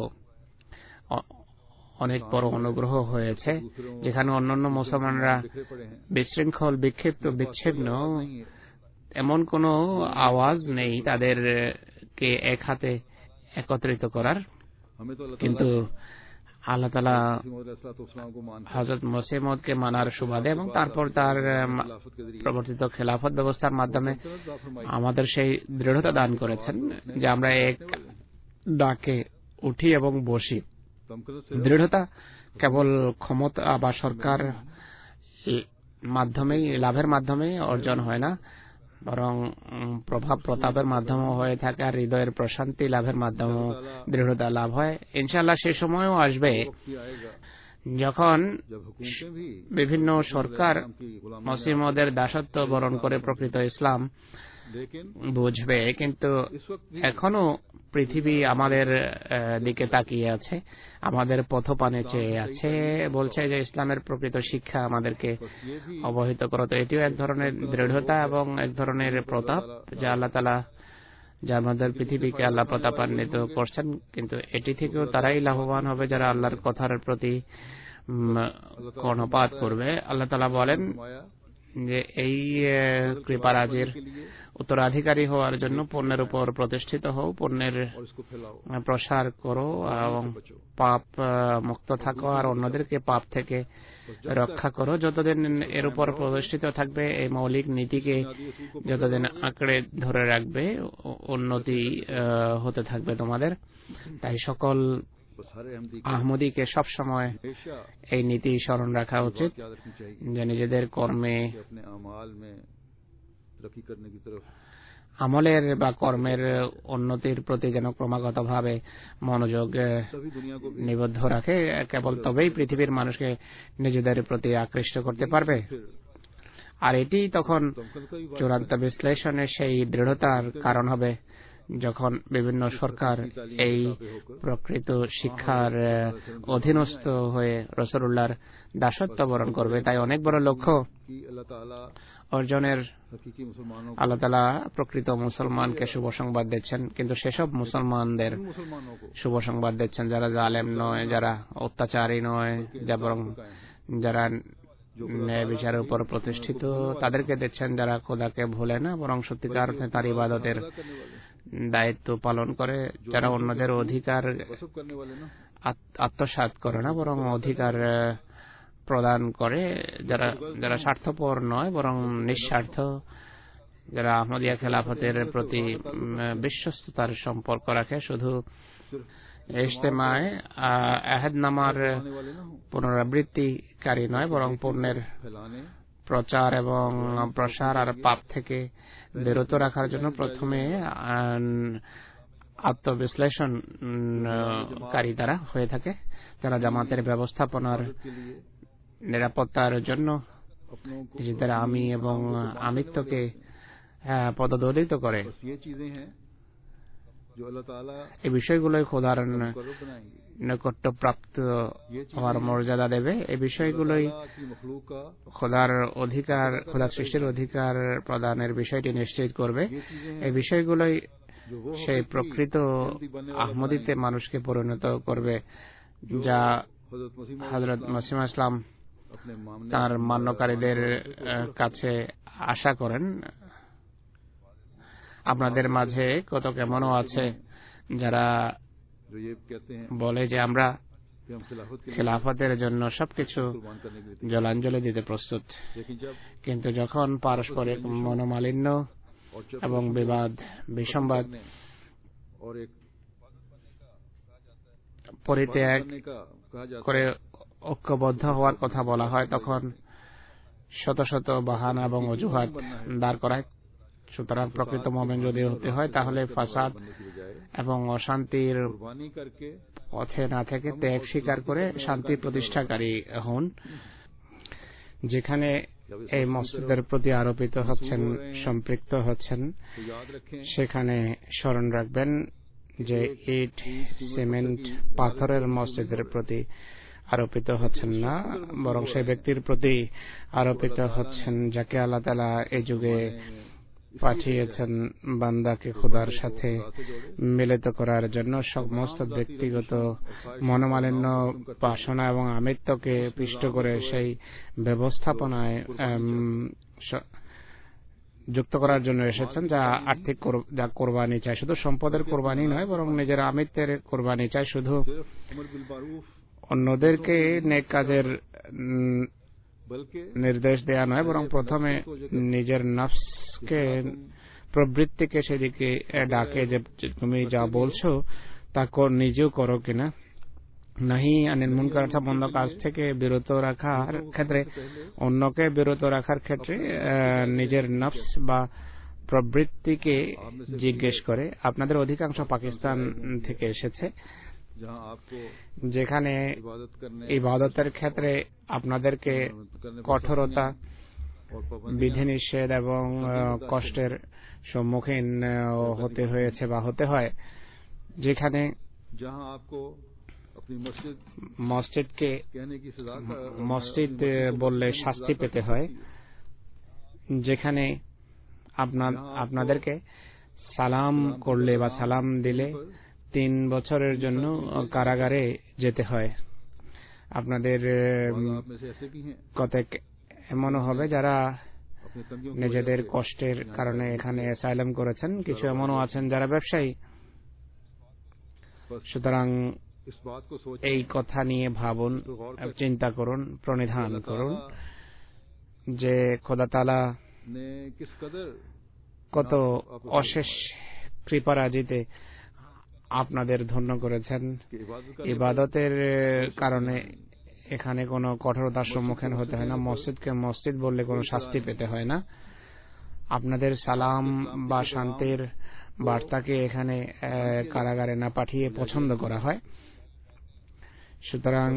অনেক বড় অনুগ্রহ হয়েছে, যেখানে অন্যান্য মুসলমানরা বিশৃঙ্খল, বিক্ষিপ্ত, বিচ্ছিন্ন, এমন কোনো আওয়াজ নেই তাদেরকে এক হাতে একত্রিত করার। কিন্তু আল্লাহ তাআলা হযরত মসিহ মাউদকে মানার সুবাদে এবং তারপর তার প্রবর্তিত খেলাফত ব্যবস্থার মাধ্যমে আমাদের সেই দৃঢ়তা দান করেছেন যে আমরা এক ডাকে উঠি এবং বসি। দৃঢ়তা কেবল ক্ষমতা বা সরকার মাধ্যমেই লাভের মাধ্যমে অর্জন হয় না, বরং প্রভাব প্রতাপের মাধ্যমে হয়ে থাকে, আর হৃদয়ের প্রশান্তি লাভের মাধ্যমে দৃঢ়তা লাভ হয়। ইনশাআল্লাহ সেই সময়ও আসবে যখন বিভিন্ন সরকার মুসলিম মদের দাসত্ব বরণ করে প্রকৃত ইসলাম বুঝবে, কিন্তু এখনো পৃথিবী আমাদের দিকে তাকিয়ে আছে, আমাদের পথপানে চেয়ে আছে, বলছে যে ইসলামের প্রকৃত শিক্ষা আমাদেরকে অবহিত করো। তো এটিও এক ধরনের দৃঢ়তা এবং এক ধরনের প্রতাপ যা আল্লাহ তাআলা যা আমাদের পৃথিবীকে আল্লাহ প্রতাপান্বিত করছেন, কিন্তু এটি থেকেও তারাই লাভবান হবে যারা আল্লাহর কথার প্রতি কর্ণপাত করবে। আল্লাহ তাআলা বলেন যে এই কৃপারাজির উত্তরাধিকারী হওয়ার জন্য পণ্যের উপর প্রতিষ্ঠিত হও, পণ্যের প্রসার করো এবং পাপ মুক্ত থাকো, আর অন্যদেরকে পাপ থেকে রক্ষা করো। যতদিন এর উপর প্রতিষ্ঠিত থাকবে এই মৌলিক নীতিকে, যতদিন আঁকড়ে ধরে রাখবে, উন্নতি হতে থাকবে তোমাদের। তাই সকল আহমদীকে সব সময় এই নীতি স্মরণ রাখা উচিত যে নিজেদের কর্মে আমলের বা কর্মের উন্নতির প্রতি যেন ক্রমাগতভাবে মনোযোগ নিবদ্ধ রাখে। কেবল তবেই পৃথিবীর মানুষকে নিজেদের প্রতি আকৃষ্ট করতে পারবে। আর এটি তখন চূড়ান্ত বিশ্লেষণে সেই দৃঢ়তার কারণ হবে যখন বিভিন্ন সরকার এই প্রকৃত শিক্ষার অধীনস্থ হয়ে রাসূলুল্লাহর দাসত্ব বরণ করবে। তাই অনেক বড় লক্ষ্য অর্জনের আল্লাহ তাআলা প্রকৃত মুসলমানকে শুভ সংবাদ দিচ্ছেন, কিন্তু সেসব মুসলমানদের শুভ সংবাদ দিচ্ছেন যারা জালেম নয়, যারা অত্যাচারী নয়, যা বরং যারা ন্যায় বিচারের উপর প্রতিষ্ঠিত, তাদেরকে দিচ্ছেন যারা খোদাকে ভুলে না, বরং সত্যিকার অর্থে তার ইবাদতের দায়িত্ব পালন করে, যারা অন্যদের অধিকার আত্মসাৎ করে না বরং অধিকার প্রদান করে, যারা যারা স্বার্থপর নয় বরং নিঃস্বার্থ, যারা আহমদিয়া খেলাফতের প্রতি বিশ্বস্ততার সম্পর্ক রাখে, শুধু ইজতেমায় আহদনামার পুনরাবৃত্তিকারী নয় বরং পূর্ণের প্রচার এবং প্রসার আর পাপ থেকে বিরত রাখার জন্য প্রথমে আত্মবিশ্লেষণকারী তারা হয়ে থাকে, যারা জামাতের ব্যবস্থাপনার নিরাপত্তার জন্য নিজেদের আমি এবং আমিত্বকে পদদলিত করে। এই বিষয়গুলোই খোদার নৈকট্য প্রাপ্ত হওয়ার মর্যাদা দেবে। এই বিষয়গুলোই খোদার অধিকার, খোদার সৃষ্টির অধিকার প্রদানের বিষয়টি নিশ্চিত করবে। এই বিষয়গুলোই সেই প্রকৃত আহমদীতে মানুষকে পরিণত করবে যা হযরত মসিহ ইসলাম তার মান্যকারীদের কাছে আশা করেন। আপনাদের মাঝে কত কেমনও আছে যারা বলে যে আমরা খেলাফতের জন্য সবকিছু জলাঞ্জলি দিতে প্রস্তুত, কিন্তু যখন পারস্পরিক মনোমালিন্য এবং বিবাদ বিসম্বাদ পরিত্যাগ করে ঐক্যবদ্ধ হওয়ার কথা বলা হয়, তখন শত শত বাহানা এবং অজুহাত দাঁড় করায়। সুতরাং প্রকৃত মুমিন যদি হতে হয় তাহলে ফাসাদ এবং অশান্তির পথে না থেকে ত্যাগ স্বীকার করে শান্তি প্রতিষ্ঠাকারী হন। যেখানে এই মসজিদের প্রতি আরোপিত হচ্ছেন, সম্পৃক্ত হচ্ছেন, সেখানে স্মরণ রাখবেন যে ইট সিমেন্ট পাথরের মসজিদের প্রতি আরোপিত হচ্ছেন না, বরং সেই ব্যক্তির প্রতি আরোপিত হচ্ছেন যাকে আল্লাহ তাআলা এই যুগে পাঠিয়েছেন বান্দাকে খোদার সাথে মিলিত করার জন্য। সমস্ত ব্যক্তিগত মনোমালিন্য, বাসনা এবং আমিত্বকে পিষ্ট করে সেই ব্যবস্থাপনায় যুক্ত করার জন্য এসেছেন, যা আর্থিক যা কোরবানি চায়, শুধু সম্পদের কোরবানি নয় বরং নিজের আমিত্বের কোরবানি চায়। শুধু অন্যদেরকে নেক কাজের নির্দেশ দেয়া নয় বরং প্রথমে নিজের নফসকে, প্রবৃত্তিকে সেদিকে ডাকে যে তুমি যা বলছো তা নিজেও করো কিনা। নাহি আনিল মুনকার অর্থাৎ মন্দ কাজ থেকে বিরত রাখার ক্ষেত্রে অন্যকে বিরত রাখার ক্ষেত্রে নিজের নফস বা প্রবৃত্তিকে জিজ্ঞেস করে। আপনাদের অধিকাংশ পাকিস্তান থেকে এসেছে, যেখানে ইবাদতের ক্ষেত্রে আপনাদেরকে কঠোরতা, বিধিনিষেধ এবং কষ্টের সম্মুখীন হতে হয়েছে বা হতে হয়, যেখানে মসজিদকে মসজিদ বললে শাস্তি পেতে হয়, যেখানে আপনাদেরকে সালাম করলে বা সালাম দিলে তিন বছরের জন্য কারাগারে যেতে হয়। আপনাদের কতক এমনও হবে যারা নিজেদের কষ্টের কারণে এখানে অ্যাসাইলাম করেছেন, কিছু এমনও আছেন যারা ব্যবসায়ী। সুতরাং এই কথা নিয়ে ভাবুন, চিন্তা করুন, প্রণিধান করুন যে খোদা তাআলা কত অশেষ কৃপারাজিতে আপনাদের ধন্য করেছেন। ইবাদতের কারণে এখানে কোনো কঠোরতার সম্মুখীন হতে হয় না, মসজিদকে মসজিদ বললে কোনো শাস্তি পেতে হয় না, আপনাদের সালাম বা শান্তির বার্তাকে এখানে কারাগারে না পাঠিয়ে পছন্দ করা হয়। সুতরাং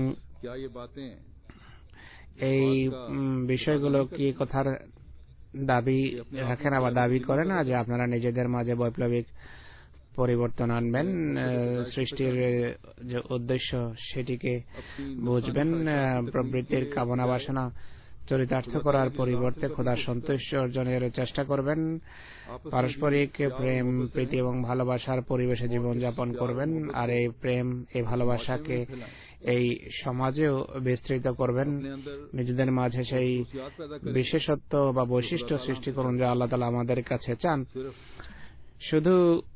এই বিষয়গুলো কি কথার দাবি রাখে না বা দাবি করে না যে আপনারা নিজেদের মাঝে বৈপ্লবিক পরিবর্তন আনবেন, সৃষ্টির যে উদ্দেশ্য সেটিকে বুঝবেন, প্রবৃত্তির কামনা বাসনা চরিতার্থ করার পরিবর্তে খোদার সন্তুষ্টি অর্জনের চেষ্টা করবেন, পারস্পরিক প্রেম, প্রীতি এবং ভালোবাসার পরিবেশে জীবনযাপন করবেন, আর এই প্রেম, এই ভালোবাসাকে এই সমাজেও বিস্তৃত করবেন। নিজেদের মাঝে সেই বিশেষত্ব বা বৈশিষ্ট্য সৃষ্টি করুন যা আল্লাহ তাআলা আমাদের কাছে চান। শুধু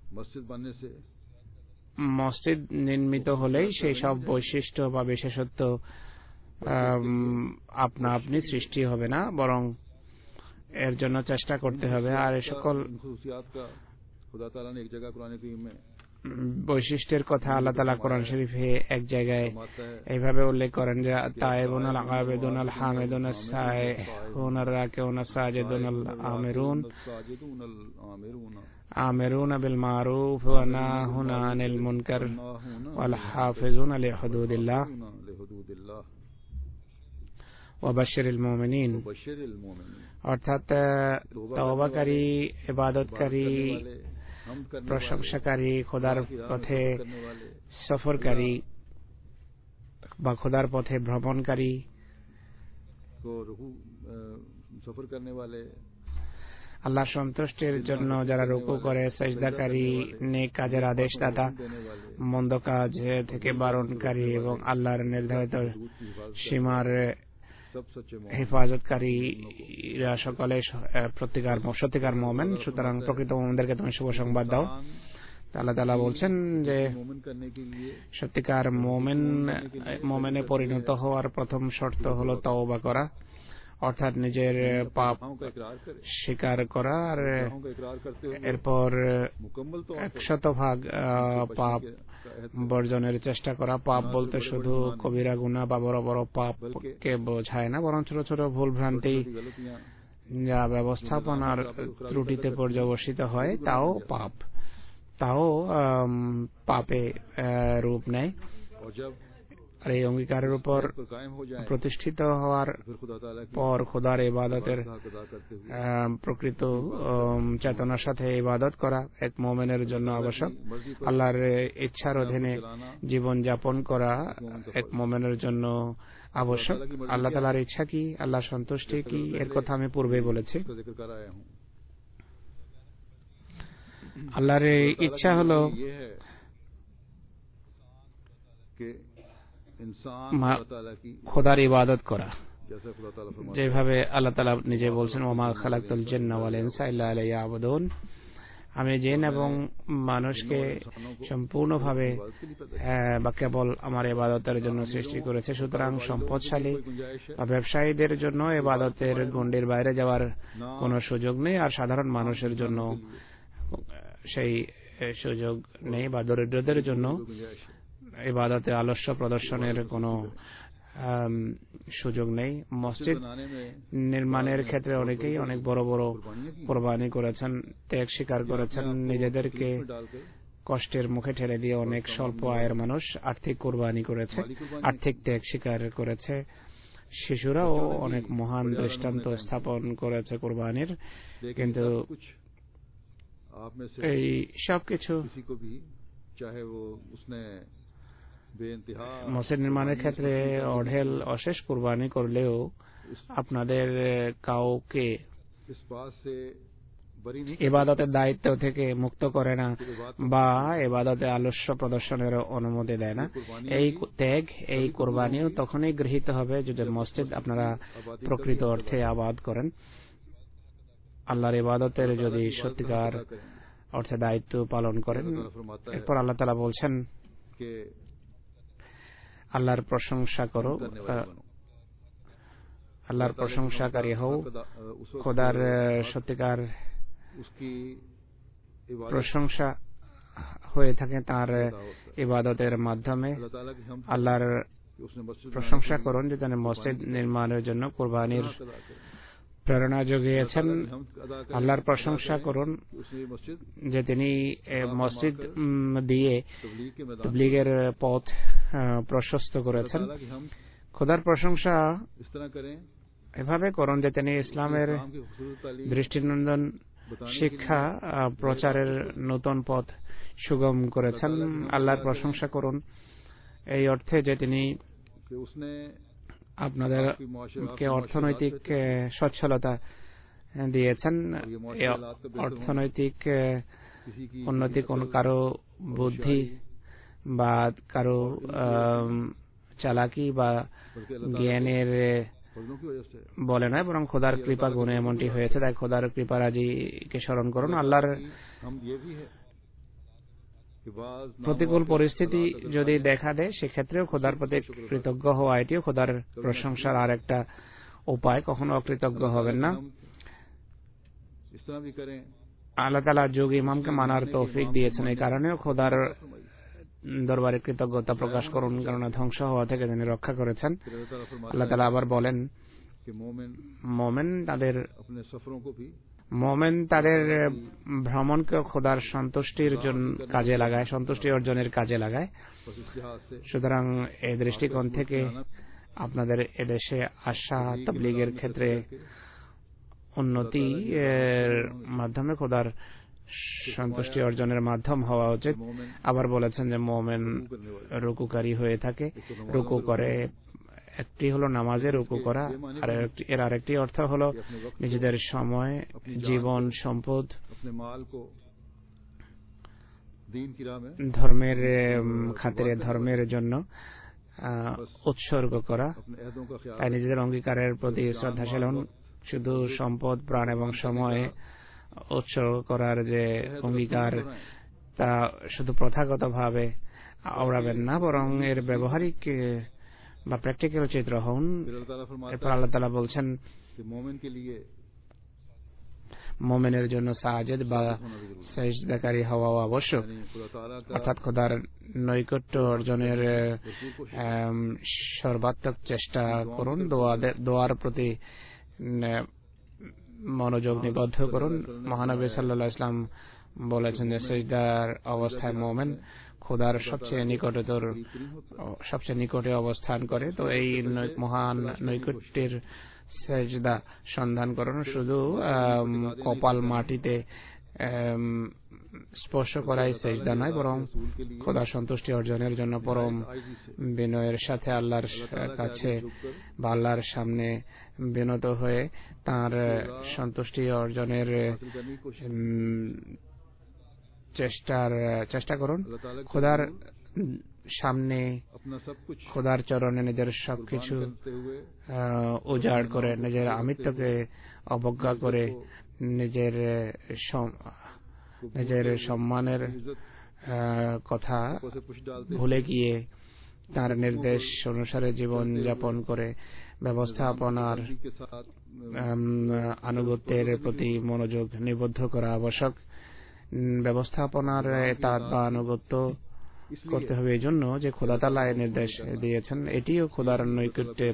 মসজিদ নির্মিত হলেই সেই সব বৈশিষ্ট্য বা বিশেষত্ব আপনা আপনি সৃষ্টি হবে না, বরং এর জন্য চেষ্টা করতে হবে। আর এই সকল বৈশিষ্ট্যের কথা আল্লাহ তাআলা কোরআন শরীফে এক জায়গায় এইভাবে উল্লেখ করেন যে তায়েবুন আল আবেদুন আল হামিদুন আস সাইহুন আর রাকিউন আস সাজিদুন আল আমিরুন আমিরুন বিল মারুফ ওয়া নাহুনা আনিল মুনকার ওয়াল হাফিজুন লি হুদুদিল্লাহ ওয়া বাশশিরিল মুমিনিন। অর্থাৎ তওবাকারী, ইবাদতকারী, প্রশংসাকারী, খোদার পথে সফরকারী বা খোদার পথে ভ্রমণকারী, আল্লাহ সন্তুষ্টির জন্য যারা রুকু করে, সেজদাকারী, নেক কাজের আদেশদাতা, মন্দ কাজ থেকে বারণকারী এবং আল্লাহর নির্ধারিত সীমার হেফাজতকারীরা সকলে প্রত্যেকার সত্যিকার মুমিন। সুতরাং প্রকৃত মুমিনদেরকে তুমি শুভ সংবাদ দাও। আল্লাহ তাআলা বলছেন যে সত্যিকার মুমিন মুমিনে পরিণত হওয়ার প্রথম শর্ত হলো তওবা করা, অর্থাৎ নিজের পাপ স্বীকার করা আর এরপর একশত ভাগ পাপ বর্জনের চেষ্টা করা। পাপ বলতে শুধু কবিরা গুনাহ বা বড় বড় পাপকে বোঝায় না, বরং ছোট ছোট ভুল ভ্রান্তি যা ব্যবস্থাপনার ত্রুটিতে পর্যবসিত হয় তাও পাপ, তাও পাপে রূপ নেয়। আর এই অঙ্গীকারের উপর প্রতিষ্ঠিত হওয়ার পর খোদার ইবাদতের প্রকৃত চেতনার সাথে ইবাদত করা এক মুমিনের জন্য আবশ্যক। আল্লাহর ইচ্ছার অধীনে জীবন যাপন করা এক মুমিনের জন্য আবশ্যক। আল্লাহ তাআলার ইচ্ছা কি, আল্লাহর সন্তুষ্টি কি, এর কথা আমি পূর্বেই বলেছি। আল্লাহর ইচ্ছা হলো খোদার ইবাদত করা, যেভাবে আল্লাহ তাআলা নিজে বলছেন ওয়া মা খালাকতুল জিন্না ওয়াল ইনসা ইল্লা লিয়াবুদুন, আমি জিন এবং মানুষকে সম্পূর্ণভাবে বা কেবল আমার ইবাদতের জন্য সৃষ্টি করেছে। সুতরাং সম্পদশালী বা ব্যবসায়ীদের জন্য ইবাদতের গণ্ডির বাইরে যাওয়ার কোনো সুযোগ নেই, আর সাধারণ মানুষের জন্য সেই সুযোগ নেই, বা দরিদ্রদের জন্য ইবাদতে আলস্য প্রদর্শনের কোনো সুযোগ নেই। মসজিদ নির্মাণের ক্ষেত্রে অনেকেই অনেক বড় বড় কোরবানি করেছেন, ত্যাগ স্বীকার করেছেন, নিজেদেরকে কষ্টের মুখে ঠেলে দিয়ে অনেক স্বল্প আয়ের মানুষ আর্থিক কোরবানি করেছে, আর্থিক ত্যাগ স্বীকার করেছে। শিশুরাও অনেক মহান দৃষ্টান্ত স্থাপন করেছে কোরবানির। কিন্তু এই সবকিছু মসজিদ নির্মাণের ক্ষেত্রে অঢেল অশেষ কোরবানি করলেও আপনাদের কাউকে ইবাদতের দায়িত্ব থেকে মুক্ত করে না বা ইবাদতে আলস্য প্রদর্শনের অনুমতি দেয় না। এই ত্যাগ, এই কোরবানিও তখনই গৃহীত হবে যদি মসজিদ আপনারা প্রকৃত অর্থে আবাদ করেন। আল্লাহর ইবাদতের যদি সত্যিকার অর্থে দায়িত্ব পালন করেন। এরপর আল্লাহ তাআলা বলছেন, আল্লাহর প্রশংসা করো, আল্লাহর প্রশংসাকারী হও। খোদার সত্যিকার প্রশংসা হয়ে থাকে তার ইবাদতের মাধ্যমে। আল্লাহর প্রশংসা করুন যে তিনি মসজিদ নির্মাণের জন্য কোরবানির প্রেরণা জুগিয়েছেন। আল্লাহর প্রশংসা করুন যে তিনি মসজিদ দিয়ে তাবলীগের পথ প্রশস্ত করেছেন। খোদার প্রশংসা এভাবে করুন যে তিনি ইসলামের দৃষ্টিনন্দন শিক্ষা প্রচারের নতুন পথ সুগম করেছেন। আল্লাহর প্রশংসা করুন এই অর্থে যে তিনি আপনাদেরকে অর্থনৈতিক সচ্ছলতা দিয়েছেন। অর্থনৈতিক উন্নতি কোন কারো বুদ্ধি বা কারো চালাকি বা জ্ঞানের বলে নয়, বরং খোদার কৃপা গুণে এমনটি হয়েছে। তাই খোদার কৃপারাজিকে স্মরণ করুন। আল্লাহর প্রতিকূল পরিস্থিতি যদি দেখা দেয় সেক্ষেত্রেও খোদার প্রতি কৃতজ্ঞ হওয়া, এটিও খোদার প্রশংসার আর একটা উপায়। কখনো অকৃতজ্ঞ হবেন না। আল্লাহ তাআলা যুগ ইমামকে মানার তৌফিক দিয়েছেন, এই কারণেও খোদার দরবারে কৃতজ্ঞতা প্রকাশ করুন, কেননা ধ্বংস হওয়া থেকে তিনি রক্ষা করেছেন। আল্লাহ তাআলা আবার বলেন, মোমেন তাদের মোমেন তাদের ভ্রমণকে খোদার সন্তুষ্টির জন্য কাজে লাগায়, সন্তুষ্টি অর্জনের কাজে লাগায়। সুতরাং এই দৃষ্টিকোণ থেকে আপনাদের এদেশে আসা তাবলীগের ক্ষেত্রে উন্নতি এর মাধ্যমে খোদার সন্তুষ্টি অর্জনের মাধ্যম হওয়া উচিত। আবার বলেছেন যে মোমেন রুকুকারী হয়ে থাকে, রুকু করে। একটি হলো নামাজে রুকু করা, আর এর আরেকটি অর্থ হলো নিজেদের সময়, জীবন, সম্পদ ধর্মের খাতিরে, ধর্মের জন্য উৎসর্গ করা। তাই নিজেদের অঙ্গীকারের প্রতি শ্রদ্ধাশীল হন। শুধু সম্পদ, প্রাণ এবং সময় উৎসর্গ করার যে অঙ্গীকার, তা শুধু প্রথাগত ভাবে আওড়াবেন না, বরং এর ব্যবহারিক বা প্র্যাকটিক্যাল চিত্র হন। এরপর আল্লাহ তাআলা বলছেন, মোমেনের জন্য সাজেদ বা সেজদাকারী হওয়া আবশ্যক, অর্থাৎ খোদার নৈকট্য অর্জনের সর্বাত্মক চেষ্টা করুন। দোয়ার প্রতি মনোযোগ নিবদ্ধ করুন। মহানবী সাল্লাল্লাহু আলাইহি ওয়াসাল্লাম বলেছেন যে সেজদার অবস্থায় মোমেন খোদার সবচেয়ে নিকটতর, সবচেয়ে নিকটে অবস্থান করে। তো এই মহান নৈকট্যের সেজদা সন্ধান করুন। শুধু কপাল মাটিতে স্পর্শ করাই সেজদা নয়, বরং খোদার সন্তুষ্টি অর্জনের জন্য পরম বিনয়ের সাথে আল্লাহর কাছে বা আল্লাহর সামনে বিনত হয়ে তার সন্তুষ্টি অর্জনের চেষ্টার চেষ্টা করুন। খোদার সামনে, খোদার চরণে নিজের সবকিছু উজাড় করে, নিজের আমিত্বকে অবজ্ঞা করে, নিজের নিজের সম্মানের কথা ভুলে গিয়ে তার নির্দেশ অনুসারে জীবন যাপন করে ব্যবস্থাপনার আনুগত্যের প্রতি মনোযোগ নিবদ্ধ করা আবশ্যক। ব্যবস্থাপনার তাৎ বা আনুগত্য করতে হবে এই জন্য যে খোদা তাআলা এই নির্দেশ দিয়েছেন, এটিও খোদার নৈকট্যের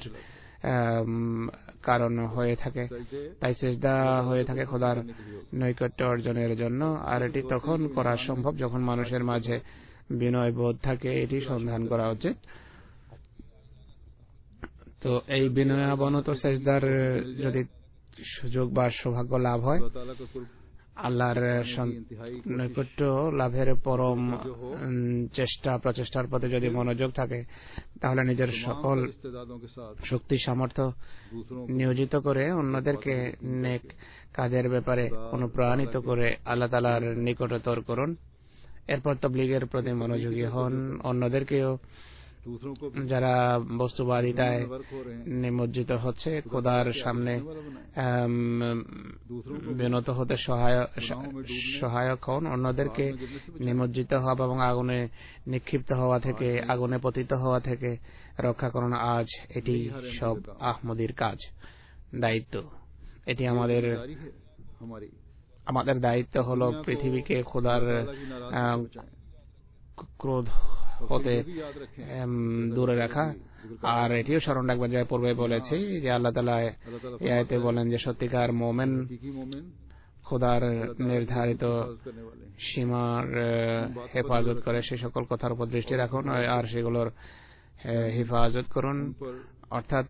কারণ হয়ে থাকে। তাই সিজদা হয়ে থাকে খোদার নৈকট্য অর্জনের জন্য, আর এটি তখন করা সম্ভব যখন মানুষের মাঝে বিনয় বোধ থাকে। এটি সন্ধান করা উচিত। তো এই বিনয়াবনত সিজদার যদি সুযোগ বা সৌভাগ্য লাভ হয়, আল্লাহর নৈকট্য লাভের পরম চেষ্টা প্রচেষ্টার প্রতি যদি মনোযোগ থাকে, তাহলে নিজের সকল শক্তি সামর্থ্য নিয়োজিত করে অন্যদেরকে নেক কাজের ব্যাপারে অনুপ্রাণিত করে আল্লাহ তাআলার নিকটতর করুন। এরপর তাবলীগের প্রতি মনোযোগী হন। অন্যদেরকেও যারা বস্তুবাদিতায় নিমজ্জিত হচ্ছে, খোদার সামনে বিনত হতে সহায়ক হন। অন্যদেরকে নিমজ্জিত হওয়া এবং আগুনে নিক্ষিপ্ত হওয়া থেকে, আগুনে পতিত হওয়া থেকে রক্ষা করুন। আজ এটি সব আহমদীর কাজ, দায়িত্ব। এটি আমাদের আমাদের দায়িত্ব হলো পৃথিবীকে খোদার ক্রোধ হতে দূরে রাখা। আর এটিও স্মরণ রাখবেন যে পূর্বে বলেছি যে আল্লাহ তাআলা এই আয়াতে বলেন যে সত্যিকার মুমিন খোদার নির্ধারিত সীমার হেফাজত করে। সে সকল কথার উপর দৃষ্টি রাখুন আর সেগুলোর হেফাজত করুন, অর্থাৎ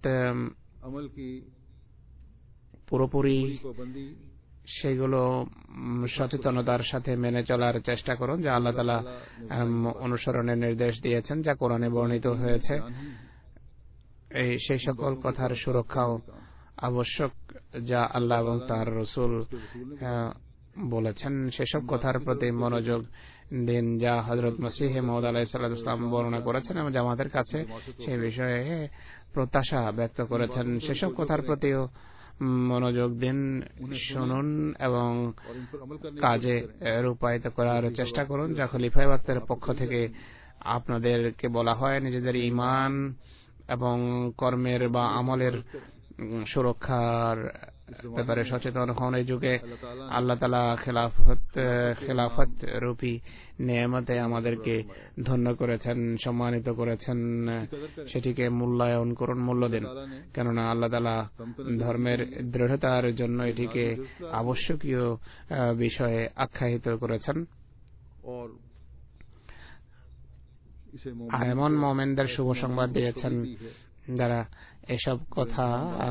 পুরোপুরি সেগুলো সচেতনতার সাথে মেনে চলার চেষ্টা করুন, যা আল্লাহ তাআলা অনুসরণের নির্দেশ দিয়েছেন, যা কোরআনে বর্ণিত হয়েছে। এই সেই সকল কথার সুরক্ষাও আবশ্যক যা আল্লাহ এবং তার রাসূল বলেছেন। সেসব কথার প্রতি মনোযোগ দিন যা হযরত মসিহ মাউদ আলাইহিস সালাম বর্ণনা করেছেন এবং জামাতের কাছে সেই বিষয়ে প্রত্যাশা ব্যক্ত করেছেন। সেসব কথার প্রতিও মনোযোগ দিন, শুনুন এবং কাজে রূপায়িত করার চেষ্টা করুন, যা খলিফায়ে ওয়াক্তের পক্ষ থেকে আপনাদেরকে বলা হয়। নিজেদের ঈমান এবং কর্মের বা আমলের সুরক্ষার ব্যাপারে সচেতন হন। এই যুগে আল্লাহ তাআলা খেলাফত খেলাফত রূপী নেয়ামতে আমাদেরকে ধন্য করেছেন, সম্মানিত করেছেন। সেটিকে মূল্যায়ন করুন, মূল্য দিন, কেননা আল্লাহ তাআলা ধর্মের দৃঢ়তার জন্য এটিকে আবশ্যকীয় বিষয়ে আখ্যায়িত করেছেন। এমন মুমিনদের শুভ সংবাদ দিয়েছেন যারা এসব কথা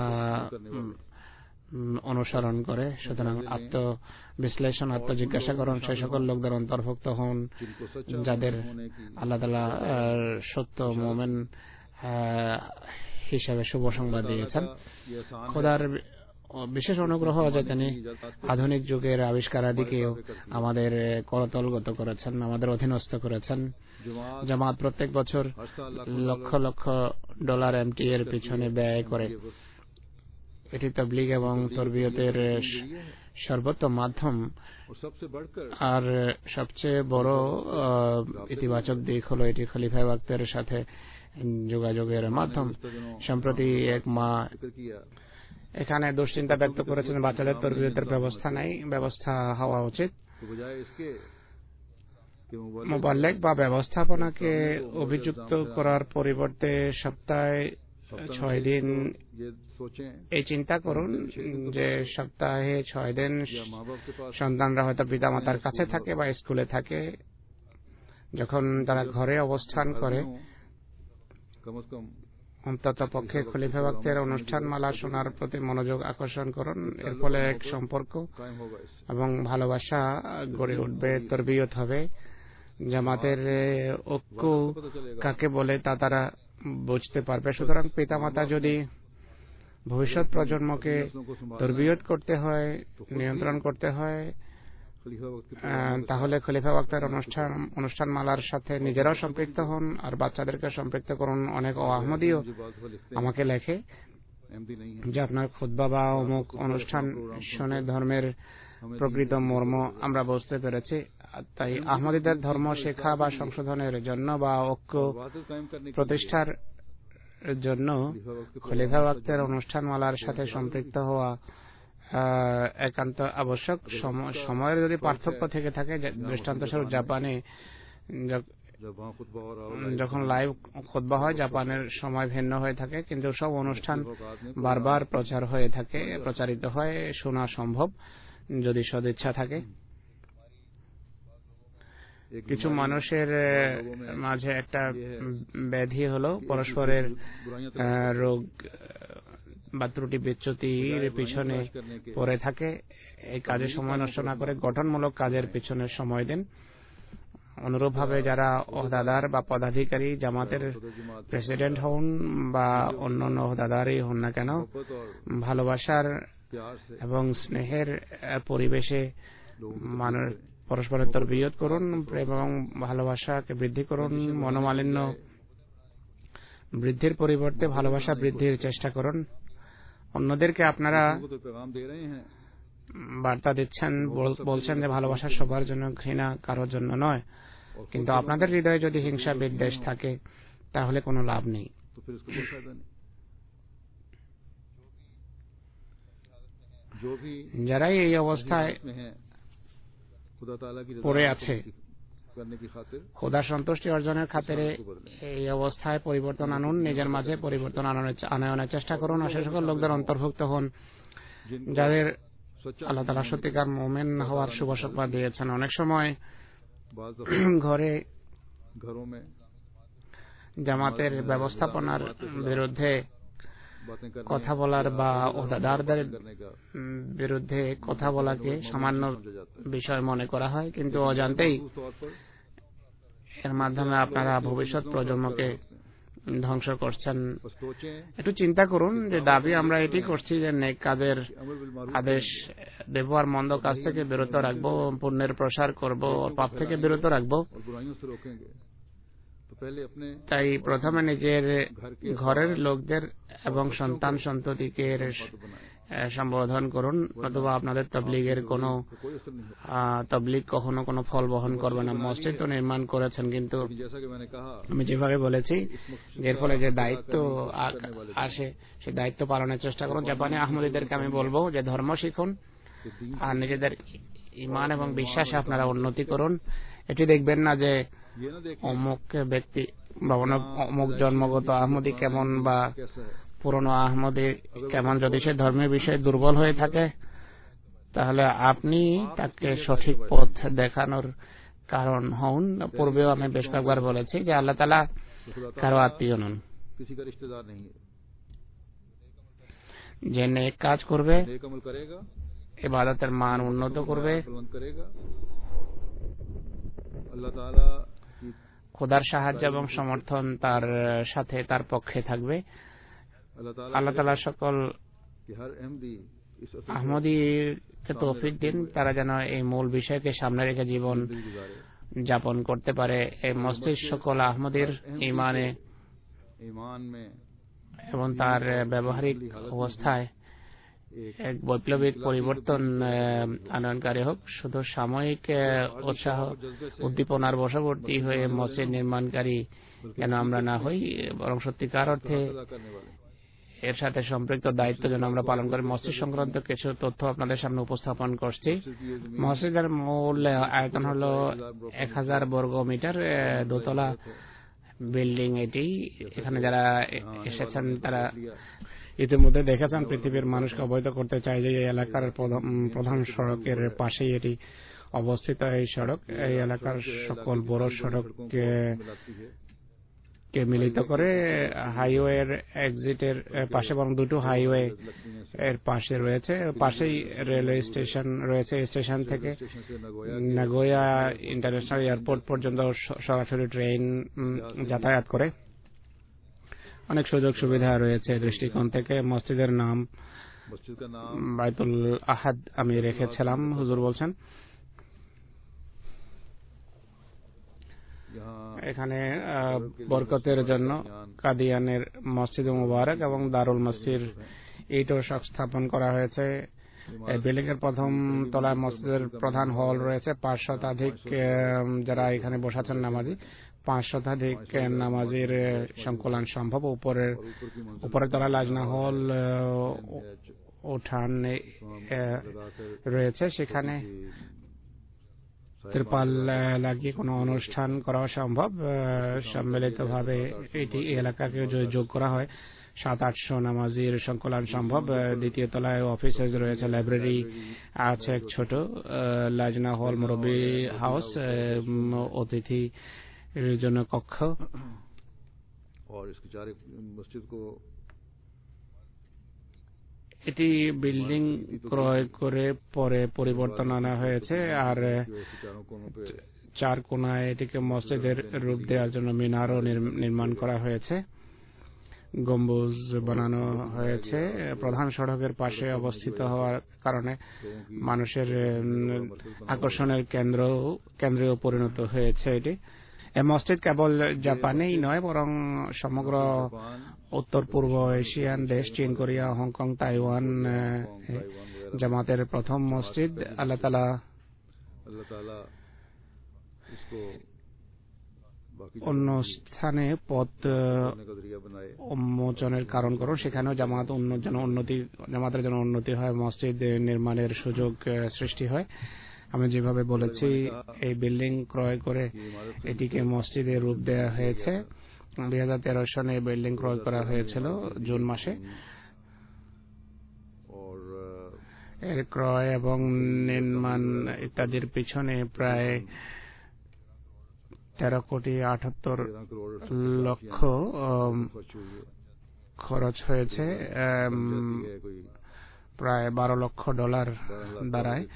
অনুসরণ করে। সুতরাং আত্মবিশ্লেষণ, আত্মজিজ্ঞাসা করুন, সেই সকল লোকদের অন্তর্ভুক্ত হন যাদের আল্লাহ তাআলা সত্য মুমিন হিসেবে শুভ সংবাদ দিয়েছেন। খোদার বিশেষ অনুগ্রহ যে তিনি আধুনিক যুগের আবিষ্কারাদিকেও আমাদের করতলগত করেছেন, আমাদের অধীনস্থ করেছেন। জামাত প্রত্যেক বছর লক্ষ লক্ষ ডলার এমটি এর পিছনে ব্যয় করে। এটি তাবলীগ এবং তরবিয়তের সর্বোত্তম মাধ্যম। আর সবচেয়ে বড় ইতিবাচক দিক হলো এটি খলিফায়ে ওয়াক্তের সাথে যোগাযোগের মাধ্যম। সম্প্রতি এক মা এখানে দুশ্চিন্তা ব্যক্ত করেছেন, বাচ্চাদের তরবিয়তের ব্যবস্থা নেই, ব্যবস্থা হওয়া উচিত। মুবাল্লিগ বা ব্যবস্থাপনাকে অভিযুক্ত করার পরিবর্তে সপ্তাহে ছয় দিন এই চিন্তা করুন যে সপ্তাহে ছয় দিন সন্তানরা হয়তো পিতা মাতার কাছে থাকে বা স্কুলে থাকে। যখন তারা ঘরে অবস্থান করে, অন্তত পক্ষে খলিফায়ে ওয়াক্তের অনুষ্ঠানমালা শোনার প্রতি মনোযোগ আকর্ষণ করুন। এর ফলে এক সম্পর্ক এবং ভালোবাসা গড়ে উঠবে, তরবিয়ত হবে। জামাতের ঐক্য কাকে বলে তা তারা বুঝতে পারবে। সুতরাং পিতামাতা যদি ভবিষ্যৎ প্রজন্মকে তরবিয়ত করতে হয়, নিয়ন্ত্রণ করতে হয়, তাহলে খলিফায়ে ওয়াক্তের অনুষ্ঠান অনুষ্ঠানমালার সাথে নিজেরাও সম্পৃক্ত হন আর বাচ্চাদেরকে সম্পৃক্ত করুন। অনেক আহমদীও আমাকে লেখে যে আপনার খুতবা বা অমুক অনুষ্ঠান শুনে ধর্মের প্রকৃত মর্ম আমরা বুঝতে পেরেছি। তাই আহমদীদের ধর্ম শেখা বা সংশোধনের জন্য বা ঐক্য প্রতিষ্ঠার জন্য খলিফায়ে ওয়াক্তের অনুষ্ঠানমালার সাথে সম্পৃক্ত হওয়া একান্ত আবশ্যক। সময়ের যদি পার্থক্য থেকে থাকে, দৃষ্টান্তস্বরূপ জাপানে जब वहाँ खुतबा हो रहा हो, যখন লাইভ খুতবা হয় জাপানের সময় ভিন্ন হয়ে থাকে, কিন্তু সব অনুষ্ঠান বারবার প্রচার হয়ে থাকে, প্রচারিত হয়, শোনা সম্ভব যদি সদিচ্ছা থাকে। কিছু মানুষের মাঝে একটা ব্যাধি হলো পরস্পরের রোগ বা ত্রুটি বিচ্যুতির পিছনে পড়ে থাকে। এই কাজে সময় নষ্ট না করে গঠনমূলক কাজের পিছনে সময় দিন। অনুরূপভাবে যারা ওহদাদার বা পদাধিকারী, জামাতের প্রেসিডেন্ট হন বা অন্যান্য ওহদাদারই হন না কেন, ভালোবাসার এবং স্নেহের পরিবেশে মানুষ পরস্পরের তরবিয়ত করুন, প্রেম এবং ভালোবাসাকে বৃদ্ধি করুন। মনোমালিন্য বৃদ্ধির পরিবর্তে ভালোবাসা বৃদ্ধির চেষ্টা করুন। অন্যদেরকে আপনারা বার্তা দিচ্ছেন, বলছেন যে ভালোবাসা সবার জন্য, ঘৃণা কারোর জন্য নয়, কিন্তু আপনাদের হৃদয়ে যদি হিংসা বিদ্বেষ থাকে তাহলে কোনো লাভ নেই। যারাই এই অবস্থায় পড়ে আছে, খোদার সন্তুষ্টি অর্জনের খাতিরে এই অবস্থায় পরিবর্তন আনুন, নিজের মাঝে পরিবর্তন আনয়নের চেষ্টা করুন। আর সে সকল লোকদের অন্তর্ভুক্ত হন যাদের আল্লাহ তাআলা সত্যিকার মুমিন হওয়ার শুভ সংবাদ দিয়েছেন। অনেক সময় ঘরে জামাতের ব্যবস্থাপনার বিরুদ্ধে কথা বলার বা ওহদাদারদের বিরুদ্ধে কথা বলাকে সামান্য বিষয় মনে করা হয়, কিন্তু অজান্তেই এর মাধ্যমে আপনারা ভবিষ্যৎ প্রজন্মকে ধ্বংস করছেন। একটু চিন্তা করুন যে দাবি আমরা এটি করছি যে নেক কাজের আদেশ দেব আর মন্দ কাজ থেকে বিরত রাখবো, পুণ্যের প্রসার করব, পাপ থেকে বিরত রাখবো। তাই প্রথমে নিজের ঘরের লোকদের এবং সন্তান সন্ততিকে সম্বোধন করুন, অথবা আপনাদের তবলিগের কোনো তবলিগ কখনো কোনো ফল বহন করবে না। মসজিদ তো নির্মাণ করেছেন, কিন্তু আমি যেভাবে বলেছি এর ফলে যে দায়িত্ব আসে সেই দায়িত্ব পালনের চেষ্টা করুন। জাপানি আহমদীদেরকে আমি বলবো যে ধর্ম শিখুন আর নিজেদের ঈমান এবং বিশ্বাসে আপনারা উন্নতি করুন। এটি দেখবেন না যে অমুক ব্যক্তি বা অমুক জন্মগত আহমদী কেমন বা পুরনো আহমদী কেমন, যদি সে ধর্মের বিষয়ে দুর্বল হয়ে থাকে তাহলে আপনি তাকে সঠিক পথ দেখানোর কারণ হন। পূর্বেও আমি বেশ কয়েকবার বলেছি যে আল্লাহ তাআলা কারো আত্মীয় নন। যে নেক কাজ করবে, ইবাদতের মান উন্নত করবে, খোদার সাহায্য এবং সমর্থন তার সাথে, তার পক্ষে থাকবে। আল্লাহ তাআলা সকল আহমদীকে তৌফিক দিন, তারা যেন এই মূল বিষয়কে সামনে রেখে জীবন যাপন করতে পারে। এই মসজিদ সকল আহমদীর ঈমানে এবং তার ব্যবহারিক অবস্থায় এক বৈপ্লবিক পরিবর্তন আনয়নকারী হোক। শুধু সাময়িক উৎসাহ উদ্দীপনার বশবর্তী হয়ে মসজিদ নির্মাণকারী যেন আমরা না হই, বরং সত্যিকার অর্থে এর সাথে সম্পৃক্ত দায়িত্ব যেন আমরা পালন করি। মসজিদ সংক্রান্ত কিছু তথ্য আপনাদের সামনে উপস্থাপন করছি। মসজিদের মূল আয়তন হলো এক হাজার বর্গ মিটার, দোতলা বিল্ডিং এটি। এখানে যারা এসেছেন তারা ইতিমধ্যে দেখেছেন পৃথিবীর মানুষকে অবহিত করতে চাই যে এই এলাকার প্রধান সড়কের পাশেই এটি অবস্থিত। এই সড়ক এই এলাকার সকল বড় সড়ককে কে মিলিত করে। হাইওয়ের এক্সিটের পাশে বরং দুটো হাইওয়ে এর পাশে রয়েছে, পাশেই রেলওয়ে স্টেশন রয়েছে। স্টেশন থেকে নাগোয়া ইন্টারন্যাশনাল এয়ারপোর্ট পর্যন্ত সরাসরি ট্রেন যাতায়াত করে। অনেক সুযোগ সুবিধা রয়েছে দৃষ্টিকোণ থেকে। মসজিদের নাম বাইতুল আহাদ আমি রেখেছিলাম, হুজুর বলছেন। এখানে বরকতের জন্য কাদিয়ানের মসজিদ মুবারক এবং দারুল মসজিদ ইটও স্থাপন করা হয়েছে। এই বিল্ডিং এর প্রথম তলায় মসজিদের প্রধান হল রয়েছে। পাঁচ শতাধিক যারা এখানে বসাচ্ছেন নামাজি, পাঁচ শতাধিক নামাজির সংকুলান সম্ভব। উপরের উপরের তলায় লাজনা হল, উঠান রয়েছে। সেখানে তিরপাল লাগিয়ে কোনো অনুষ্ঠান করা সম্ভব। সম্মিলিতভাবে এটি এলাকাকে যোগ করা হয়, সাত আটশো নামাজির সংকলন সম্ভব। দ্বিতীয় তলায় অফিসেস রয়েছে, লাইব্রেরি আছে, এক ছোট লাজনা হল, মুরব্বী হাউস, অতিথি জন্য কক্ষ। এটি বিল্ডিং ক্রয় করে পরে পরিবর্তন আনা হয়েছে, আর চার কোনায় এটিকে মসজিদের রূপ দেওয়ার জন্য মিনারও নির্মাণ করা হয়েছে, গম্বুজ বানানো হয়েছে। প্রধান সড়কের পাশে অবস্থিত হওয়ার কারণে মানুষের আকর্ষণের কেন্দ্র কেন্দ্রেও পরিণত হয়েছে এটি। এই মসজিদ কেবল জাপানেই নয়, বরং সমগ্র উত্তর পূর্ব এশিয়ান দেশ, চীন, কোরিয়া, হংকং, তাইওয়ান জামাতের প্রথম মসজিদ। আল্লাহ তাআলা অন্য স্থানে পথ উন্মোচনের কারণ করুন, সেখানেও জামাত যেন উন্নতি জামাতের যেন উন্নতি হয়, মসজিদ নির্মাণের সুযোগ সৃষ্টি হয়। আমি যেভাবে বলেছি, এই বিল্ডিং ক্রয় করে এটিকে মসজিদের রূপ দেওয়া হয়েছে। দুই হাজার তেরো সনে বিল্ডিং ক্রয় করা হয়েছিল জুন মাসে। এর ক্রয় এবং নির্মাণ ইত্যাদির পিছনে প্রায় তেরো কোটি আটাত্তর লক্ষ খরচ হয়েছে, প্রায় বারো লক্ষ ডলার দাঁড়ায়।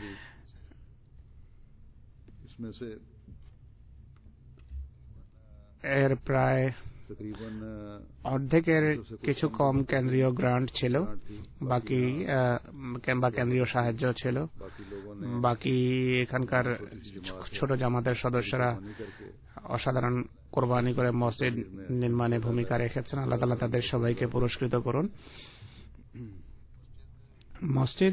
এর প্রায় অর্ধেকের কিছু কম কেন্দ্রীয় গ্রান্ট ছিল, বাকি বা কেন্দ্রীয় সাহায্য ছিল, বাকি এখানকার ছোট জামাতের সদস্যরা অসাধারণ কোরবানি করে মসজিদ নির্মাণে ভূমিকা রেখেছেন। আল্লাহ তাআলা তাদের সবাইকে পুরস্কৃত করুন। মসজিদ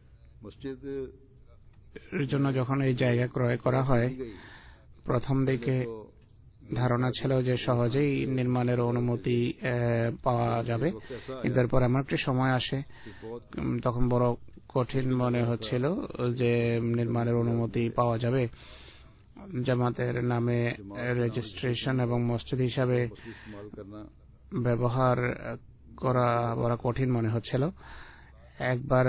এর জন্য যখন এই জায়গা ক্রয় করা হয়, প্রথম দিকে ধারণা ছিল যে সহজেই নির্মাণের অনুমতি পাওয়া যাবে, কিন্তু এরপর এমন একটি সময় আসে তখন বড় কঠিন মনে হচ্ছিল যে নির্মাণের অনুমতি পাওয়া যাবে। জামাতের নামে রেজিস্ট্রেশন এবং মসজিদ হিসাবে ব্যবহার করা বড় কঠিন মনে হচ্ছিল। একবার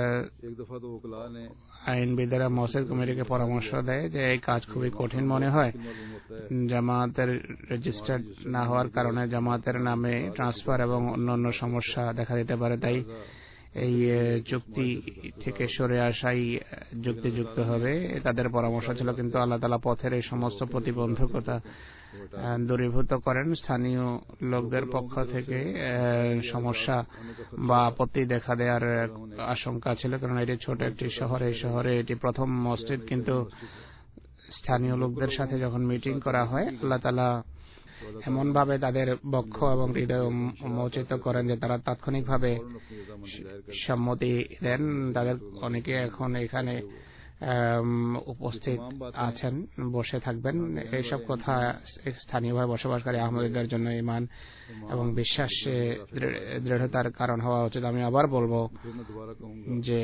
আইনবিদেরা মসজিদ কমিটিকে পরামর্শ দেয় যে এই কাজ খুবই কঠিন মনে হয়, জামাতের রেজিস্টার্ড না হওয়ার কারণে জামাতের নামে ট্রান্সফার এবং অন্যান্য সমস্যা দেখা দিতে পারে, তাই এই চুক্তি থেকে সরে আসাই যুক্তিযুক্ত হবে। তাদের পরামর্শ ছিল, কিন্তু আল্লাহ তাআলা পথের এই সমস্ত প্রতিবন্ধকতা দূরীভূত করেন। স্থানীয় লোকদের পক্ষ থেকে সমস্যা বা আপত্তি দেখা দেওয়ার আশঙ্কা ছিল, কারণ এটি ছোট একটি শহর, এই শহরে এটি প্রথম মসজিদ। কিন্তু স্থানীয় লোকদের সাথে যখন মিটিং করা হয়, আল্লাহ তাআলা এমন ভাবে তাদের বক্ষ এবং হৃদয় উন্মোচিত করেন যে তারা তাৎক্ষণিকভাবে সম্মতি দেন। তাদের অনেকে এখন এখানে উপস্থিত আছেন, বসে থাকবেন। এইসব কথা স্থানীয়ভাবে বসবাসকারী আহমদীদের জন্য ঈমান এবং বিশ্বাসে দৃঢ়তার কারণ হওয়া উচিত। আমি আবার বলবো যে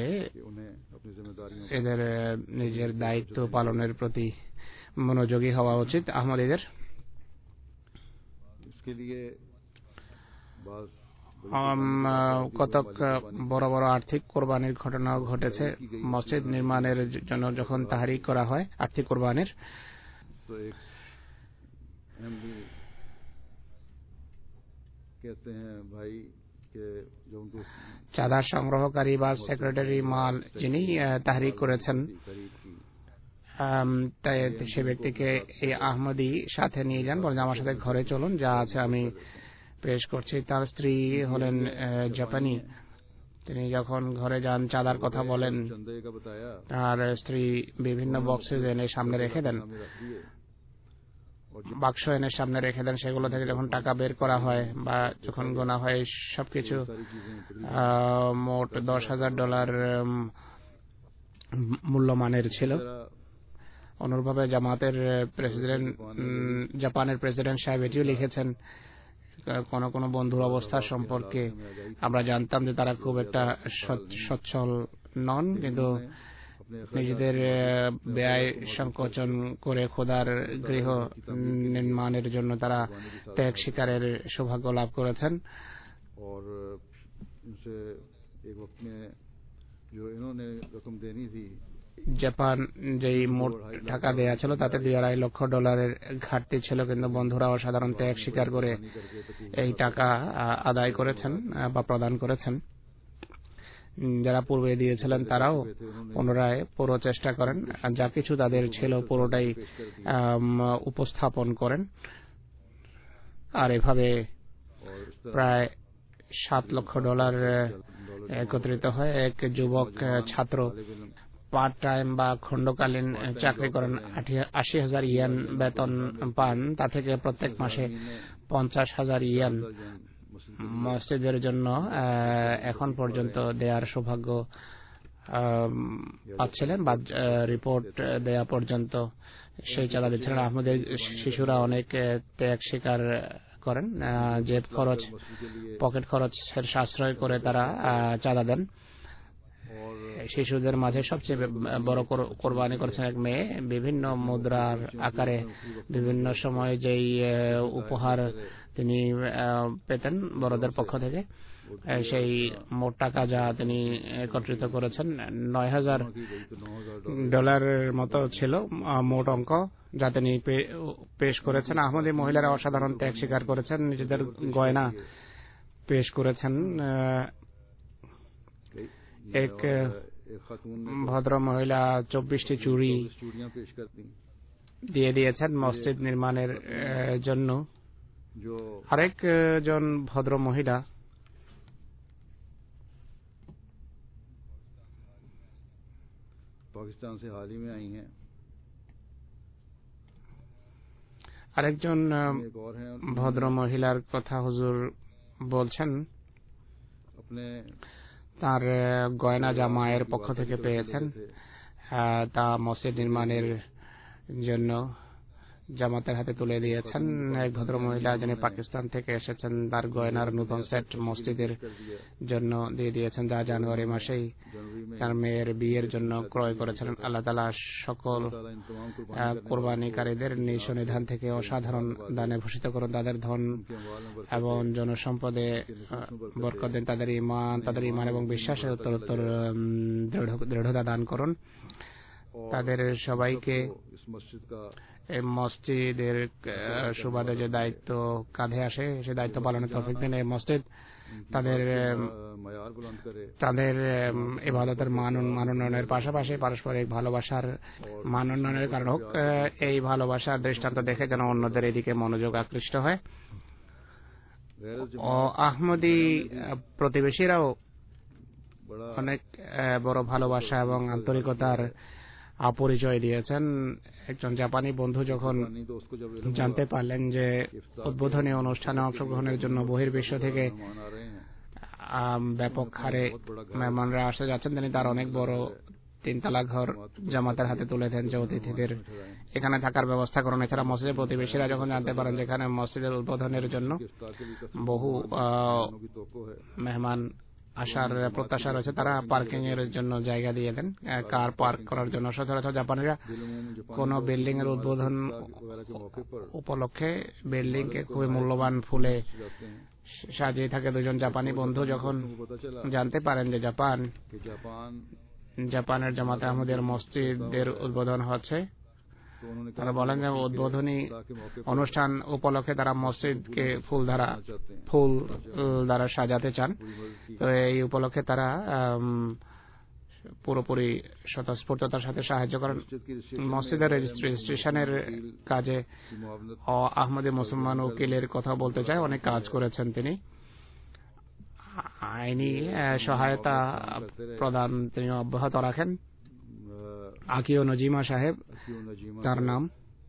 এদের নিজের দায়িত্ব পালনের প্রতি মনোযোগী হওয়া উচিত আহমদীদের। কতক বড় বড় আর্থিক কোরবানির ঘটনা ঘটেছে মসজিদ নির্মাণের জন্য যখন তাহরিক করা হয় আর্থিক কোরবানির। চাঁদা সংগ্রহকারী বা সেক্রেটারি মাল যিনি তাহরিক করেছেন, তাই সে ব্যক্তিকে এই আহমদী সাথে নিয়ে যান, বলেন আমার সাথে ঘরে চলুন, যা আছে আমি পেশ করছি। তার স্ত্রী হলেন জাপানি। তিনি যখন ঘরে যান, চাঁদার কথা বলেন, তার স্ত্রী বিভিন্ন বক্সে এনে সামনে রেখে দেন, বাক্স এনে সামনে রেখে দেন। সেগুলো থেকে যখন টাকা বের করা হয় বা যখন গোনা হয়, সবকিছু মোট দশ হাজার ডলার মূল্যমানের ছিল। অনুরূপভাবে জামাতের প্রেসিডেন্ট, জাপানের প্রেসিডেন্ট সাহেব এটিও লিখেছেন, কোন কোন বন্ধুর অবস্থা সম্পর্কে আমরা জানতাম যে তারা খুব একটা সচ্ছল নন, কিন্তু নিজেদের ব্যয় সংকোচন করে খোদার গৃহ নির্মাণের জন্য তারা ত্যাগ শিকারের সৌভাগ্য লাভ করেছেন। और इनसे एक वक्त में जो इन्होंने रकम देनी थी জাপান যেই মোট টাকা দেয়া ছিল তাতে দুই আড়াই লক্ষ ডলারের ঘাটতি ছিল, কিন্তু বন্ধুরা অসাধারণ ত্যাগ স্বীকার করে এই টাকা আদায় করেছেন বা প্রদান করেছেন। যারা পূর্বে দিয়েছিলেন তারাও পুনরায় পুরো চেষ্টা করেন, যা কিছু তাদের ছিল পুরোটাই উপস্থাপন করেন। আর এভাবে প্রায় সাত লক্ষ ডলার একত্রিত হয়। এক যুবক ছাত্র পার্ট টাইম বা খণ্ডকালীন চাকরি করেন, আশি হাজার ইয়েন বেতন পান, তা থেকে প্রত্যেক মাসে পঞ্চাশ হাজার ইয়েন মসজিদের জন্য এখন পর্যন্ত দেওয়ার সৌভাগ্য পাচ্ছিলেন বা রিপোর্ট দেওয়া পর্যন্ত সেই চাঁদা দিচ্ছিলেন। আহমদের শিশুরা অনেক ত্যাগ স্বীকার করেন, জেব খরচ পকেট খরচের সাশ্রয় করে তারা চাঁদা দেন। শিশুদের মাঝে সবচেয়ে বড় কোরবানি করেছেন এক মেয়ে, বিভিন্ন মুদ্রার আকারে বিভিন্ন সময় যেই উপহার তিনি পেতেন বড়দের পক্ষ থেকে, সেই মোট টাকা যা তিনি একত্রিত করেছেন নয় হাজার ডলারের মতো ছিল মোট অঙ্ক, যা তিনি পেশ করেছেন। আহমদী মহিলারা অসাধারণ ত্যাগ স্বীকার করেছেন, নিজেদের গয়না পেশ করেছেন। এক ভদ্র মহিলা চব্বিশটি চুড়ি দিয়ে দিয়েছেন মসজিদ নির্মাণের জন্য। আরেক জন ভদ্র মহিলা पाकिस्तान से हाल ही में आई हैं। আরেকজন ভদ্র মহিলার কথা হুজুর বলছেন, তার গয়না যা মায়ের পক্ষ থেকে পেয়েছেন তা মসজিদ নির্মাণের জন্য জামাতের হাতে তুলে দিয়েছেন। এক ভদ্র মহিলা যিনি পাকিস্তান থেকে এসেছেন, তার গয়নার নতুন সেট মসজিদের জন্য দিয়ে দিয়েছেন, যা জানুয়ারি মাসেই তার মেয়ের বিয়ের জন্য ক্রয় করেছিলেন। আল্লাহ তাআলা সকল কোরবানিকারীদের নিজ নিধান থেকে অসাধারণ দানে ভূষিত করুন, তাদের ধন এবং জনসম্পদে বরকত দেন, তাদের ঈমান তাদের ঈমান এবং বিশ্বাসে উত্তরোত্তর দৃঢ়তা দান করুন। তাদের সবাইকে এই মসজিদের সুবাদে যে দায়িত্ব কাঁধে আসে সে দায়িত্ব পালনের তৌফিক দেন। এই মসজিদ তাদের তাদের ইবাদতের মান উন্নয়নের পাশাপাশি পারস্পরিক ভালোবাসার মান উন্নয়নের কারণ হোক। এই ভালোবাসার দৃষ্টান্ত দেখে যেন অন্যদের এদিকে মনোযোগ আকৃষ্ট হয়। ও আহমদী প্রতিবেশীরাও অনেক বড় ভালোবাসা এবং আন্তরিকতার পরিচয় দিয়েছেন। একজন জাপানি বন্ধু যখন জানতে পারলেন যে উদ্বোধনী অনুষ্ঠানে অংশগ্রহণের জন্য বহির্বিশ্ব থেকে ব্যাপক হারে মেহমানরা আসতে যাচ্ছেন, তিনি তার অনেক বড় তিনতলা ঘর জামাতের হাতে তুলে দেন যে অতিথিদের এখানে থাকার ব্যবস্থা করুন। এছাড়া মসজিদের প্রতিবেশীরা যখন জানতে পারেন যেখানে মসজিদের উদ্বোধনের জন্য বহু মেহমান আসার প্রত্যাশা রয়েছে, তারা পার্কিং এর জন্য জায়গা দিয়ে দেন, কার পার্ক করার জন্য। সচরাচর জাপানিরা কোন বিল্ডিং এর উদ্বোধন উপলক্ষে বিল্ডিং কে খুবই মূল্যবান ফুলে সাজিয়ে থাকে। দুজন জাপানি বন্ধু যখন জানতে পারেন যে জাপান জাপানের জামাতে আহমদের মসজিদের উদ্বোধন হচ্ছে, তারা বলেন যে উদ্বোধনী অনুষ্ঠান উপলক্ষে তারা মসজিদকে ফুল দ্বারা ফুল দ্বারা সাজাতে চান। তো এই উপলক্ষে তারা পুরোপুরি স্বতঃস্ফূর্ততার সাথে সাহায্য করেন। মসজিদের রেজিস্ট্রেশনের কাজে আহমদী মুসলমান উকিলের কথা বলতে চাই, অনেক কাজ করেছেন তিনি। আইনি সহায়তা প্রদান তিনি অব্যাহত রাখেন। আকিও নজিমা সাহেব তার নাম,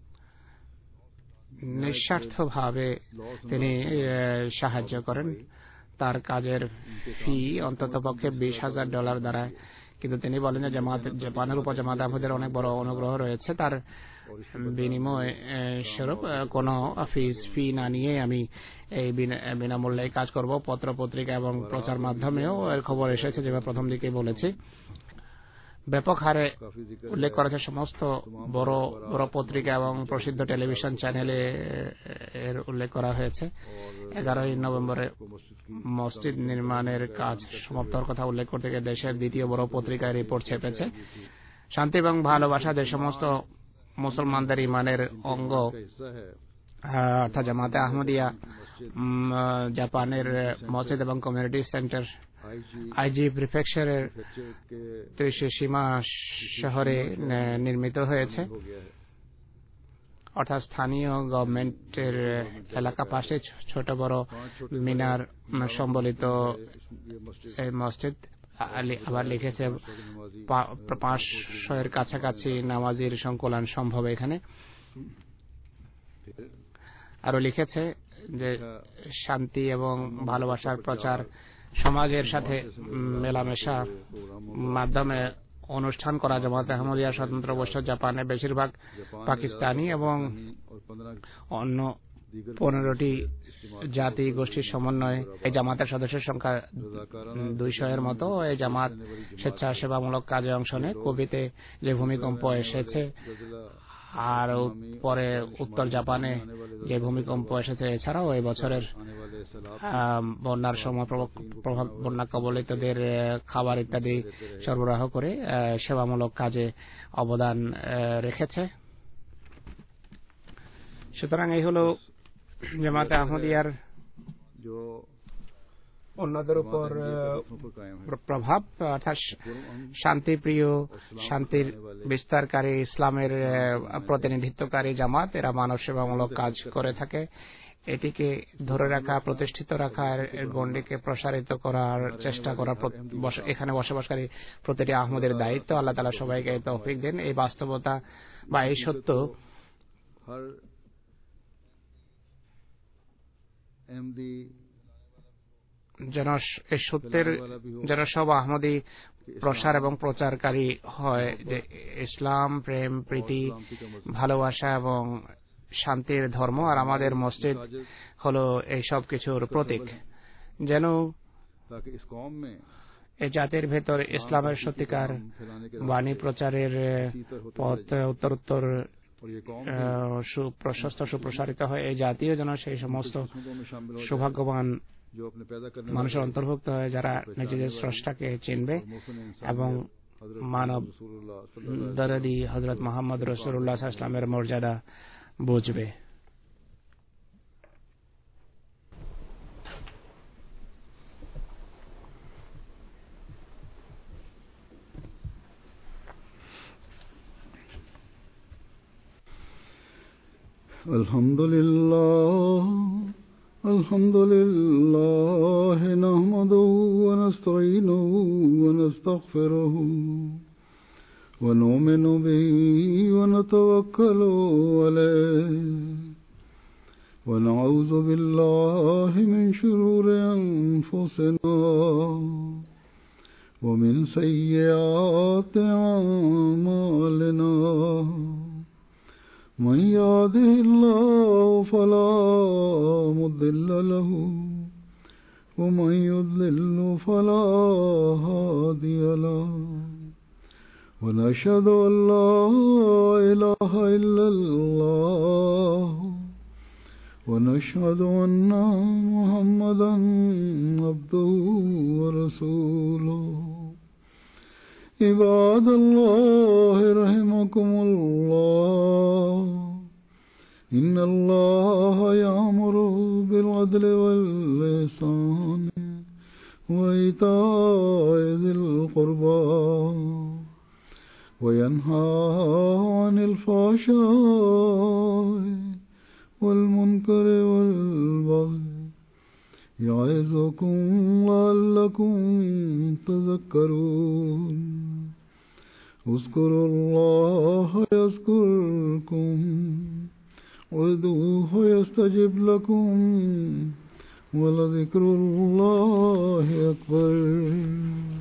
নিঃস্বার্থভাবে তিনি সাহায্য করেন। তার কাজের ফি অন্তত পক্ষে বিশ হাজার ডলার দাঁড়ায়, কিন্তু তিনি বলেন যে জামাত জাপানের উপর জামাত আহমদের অনেক বড় অনুগ্রহ রয়েছে, তার বিনিময় স্বরূপ কোনো ফিস ফি না নিয়ে আমি এই বিনামূল্যে কাজ করব। পত্র পত্রিকা এবং প্রচার মাধ্যমেও এর খবর এসেছে, যেভাবে প্রথম দিকে বলেছি। ব্যাপক হারে উল্লেখ করেছে। সমস্ত বড় বড় পত্রিকা এবং প্রসিদ্ধ টেলিভিশন চ্যানেলে এর উল্লেখ করা হয়েছে। এগারোই নভেম্বরে মসজিদ নির্মাণের কাজ সমাপ্ত হওয়ার কথা উল্লেখ করতে গিয়ে দেশের দ্বিতীয় বড় পত্রিকায় রিপোর্ট ছেপেছে। শান্তি এবং ভালোবাসা যে সমস্ত মুসলমানদের ইমানের অঙ্গ অর্থাৎ জামাতে আহমদিয়া জাপানের মসজিদ এবং কমিউনিটি সেন্টার আইজি প্রিফেকচারের ত্রিশিমা শহরে নির্মিত হয়েছে, অর্থাৎ স্থানীয় গভর্নমেন্টের এলাকা পাশে ছোট বড় মিনার সম্বলিত এই মসজিদ। আবার লিখেছে পাঁচশো এর কাছাকাছি নামাজির সংকলন সম্ভব এখানে। আরো লিখেছে যে শান্তি এবং ভালোবাসার প্রচার সমাজের সাথে মেলামেশা মাধ্যমে অনুষ্ঠান করা জামাতে আহমদিয়া স্বতন্ত্র বৎসর জাপানে বেশিরভাগ পাকিস্তানি এবং অন্য পনেরোটি জাতি গোষ্ঠীর সমন্বয়ে এই জামাতের সদস্যের সংখ্যা দুইশো এর মতো। এই জামাত স্বেচ্ছাসেবামূলক কাজে অংশ নেয়। কোভিতে যে ভূমিকম্প এসেছে আর পরে উত্তর জাপানে যে ভূমিকম্প এসেছে, এছাড়াও এই বছরের বন্যার সময় প্রভাব বন্যা কবলিতদের খাবার ইত্যাদি সরবরাহ করে সেবামূলক কাজে অবদান রেখেছে। সুতরাং এই হলো জামাতে আহমদিয়ার অন্যদের উপর প্রভাব, অর্থাৎ শান্তিপ্রিয়, শান্তির বিস্তারকারী, ইসলামের প্রতিনিধিত্বকারী জামাত। এরা মানব সেবামূলক কাজ করে থাকে। এটিকে ধরে রাখা, প্রতিষ্ঠিত রাখার গণ্ডিকে প্রসারিত করার চেষ্টা করা এখানে বসবাসকারী প্রতিটি আহমদের দায়িত্ব। আল্লাহ তাআলা সবাইকে তৌফিক দেন। এই বাস্তবতা বা এই সত্য যেন এই সত্যের যেন সব আহমদী প্রসার এবং প্রচারকারী হয় যে ইসলাম প্রেম, প্রীতি, ভালোবাসা এবং শান্তির ধর্ম, আর আমাদের মসজিদ হলো এই সব কিছুর প্রতীক। যেন এই জাতির ভেতর ইসলামের সত্যিকার বাণী প্রচারের পথ উত্তরোত্তর সুপ্রশস্ত সুপ্রসারিত হয়। এই জাতীয় যেন সেই সমস্ত সৌভাগ্যবান মানুষের অন্তর্ভুক্ত হয় যারা নিজেদের স্রষ্টাকে চিনবে এবং মানব দরদি হযরত মুহাম্মদ রাসূলুল্লাহ সাল্লাল্লাহু আলাইহি ওয়াসাল্লামের মর্যাদা বুঝবে। আলহামদুলিল্লাহ আলহামদুলিল্লাহ নাহমাদুহু ওয়া নাস্তাঈনুহু ওয়া নাস্তাগফিরুহু ওয়া নু'মিনু বিহি ওয়া নাতাওয়াক্কালু আলাইহি ওয়া নাউযু বিল্লাহি মিন শুরুরি আনফুসিনা ওয়া মিন সাইয়্যাতি আ'মালিনা। من يهده الله فلا مضل له ومن يضلل فلا هادي له ونشهد أن لا إله إلا الله ونشهد أن محمدا عبده ورسوله. عباد الله رحمكم الله إن الله يأمر بالعدل والإحسان وإيتاء ذي القربى وينهى عن الفحشاء والمنكر والبغي يعظكم لعلكم تذكرون. اذكروا الله يذكركم وادعوه يستجب لكم ولذكر الله أكبر.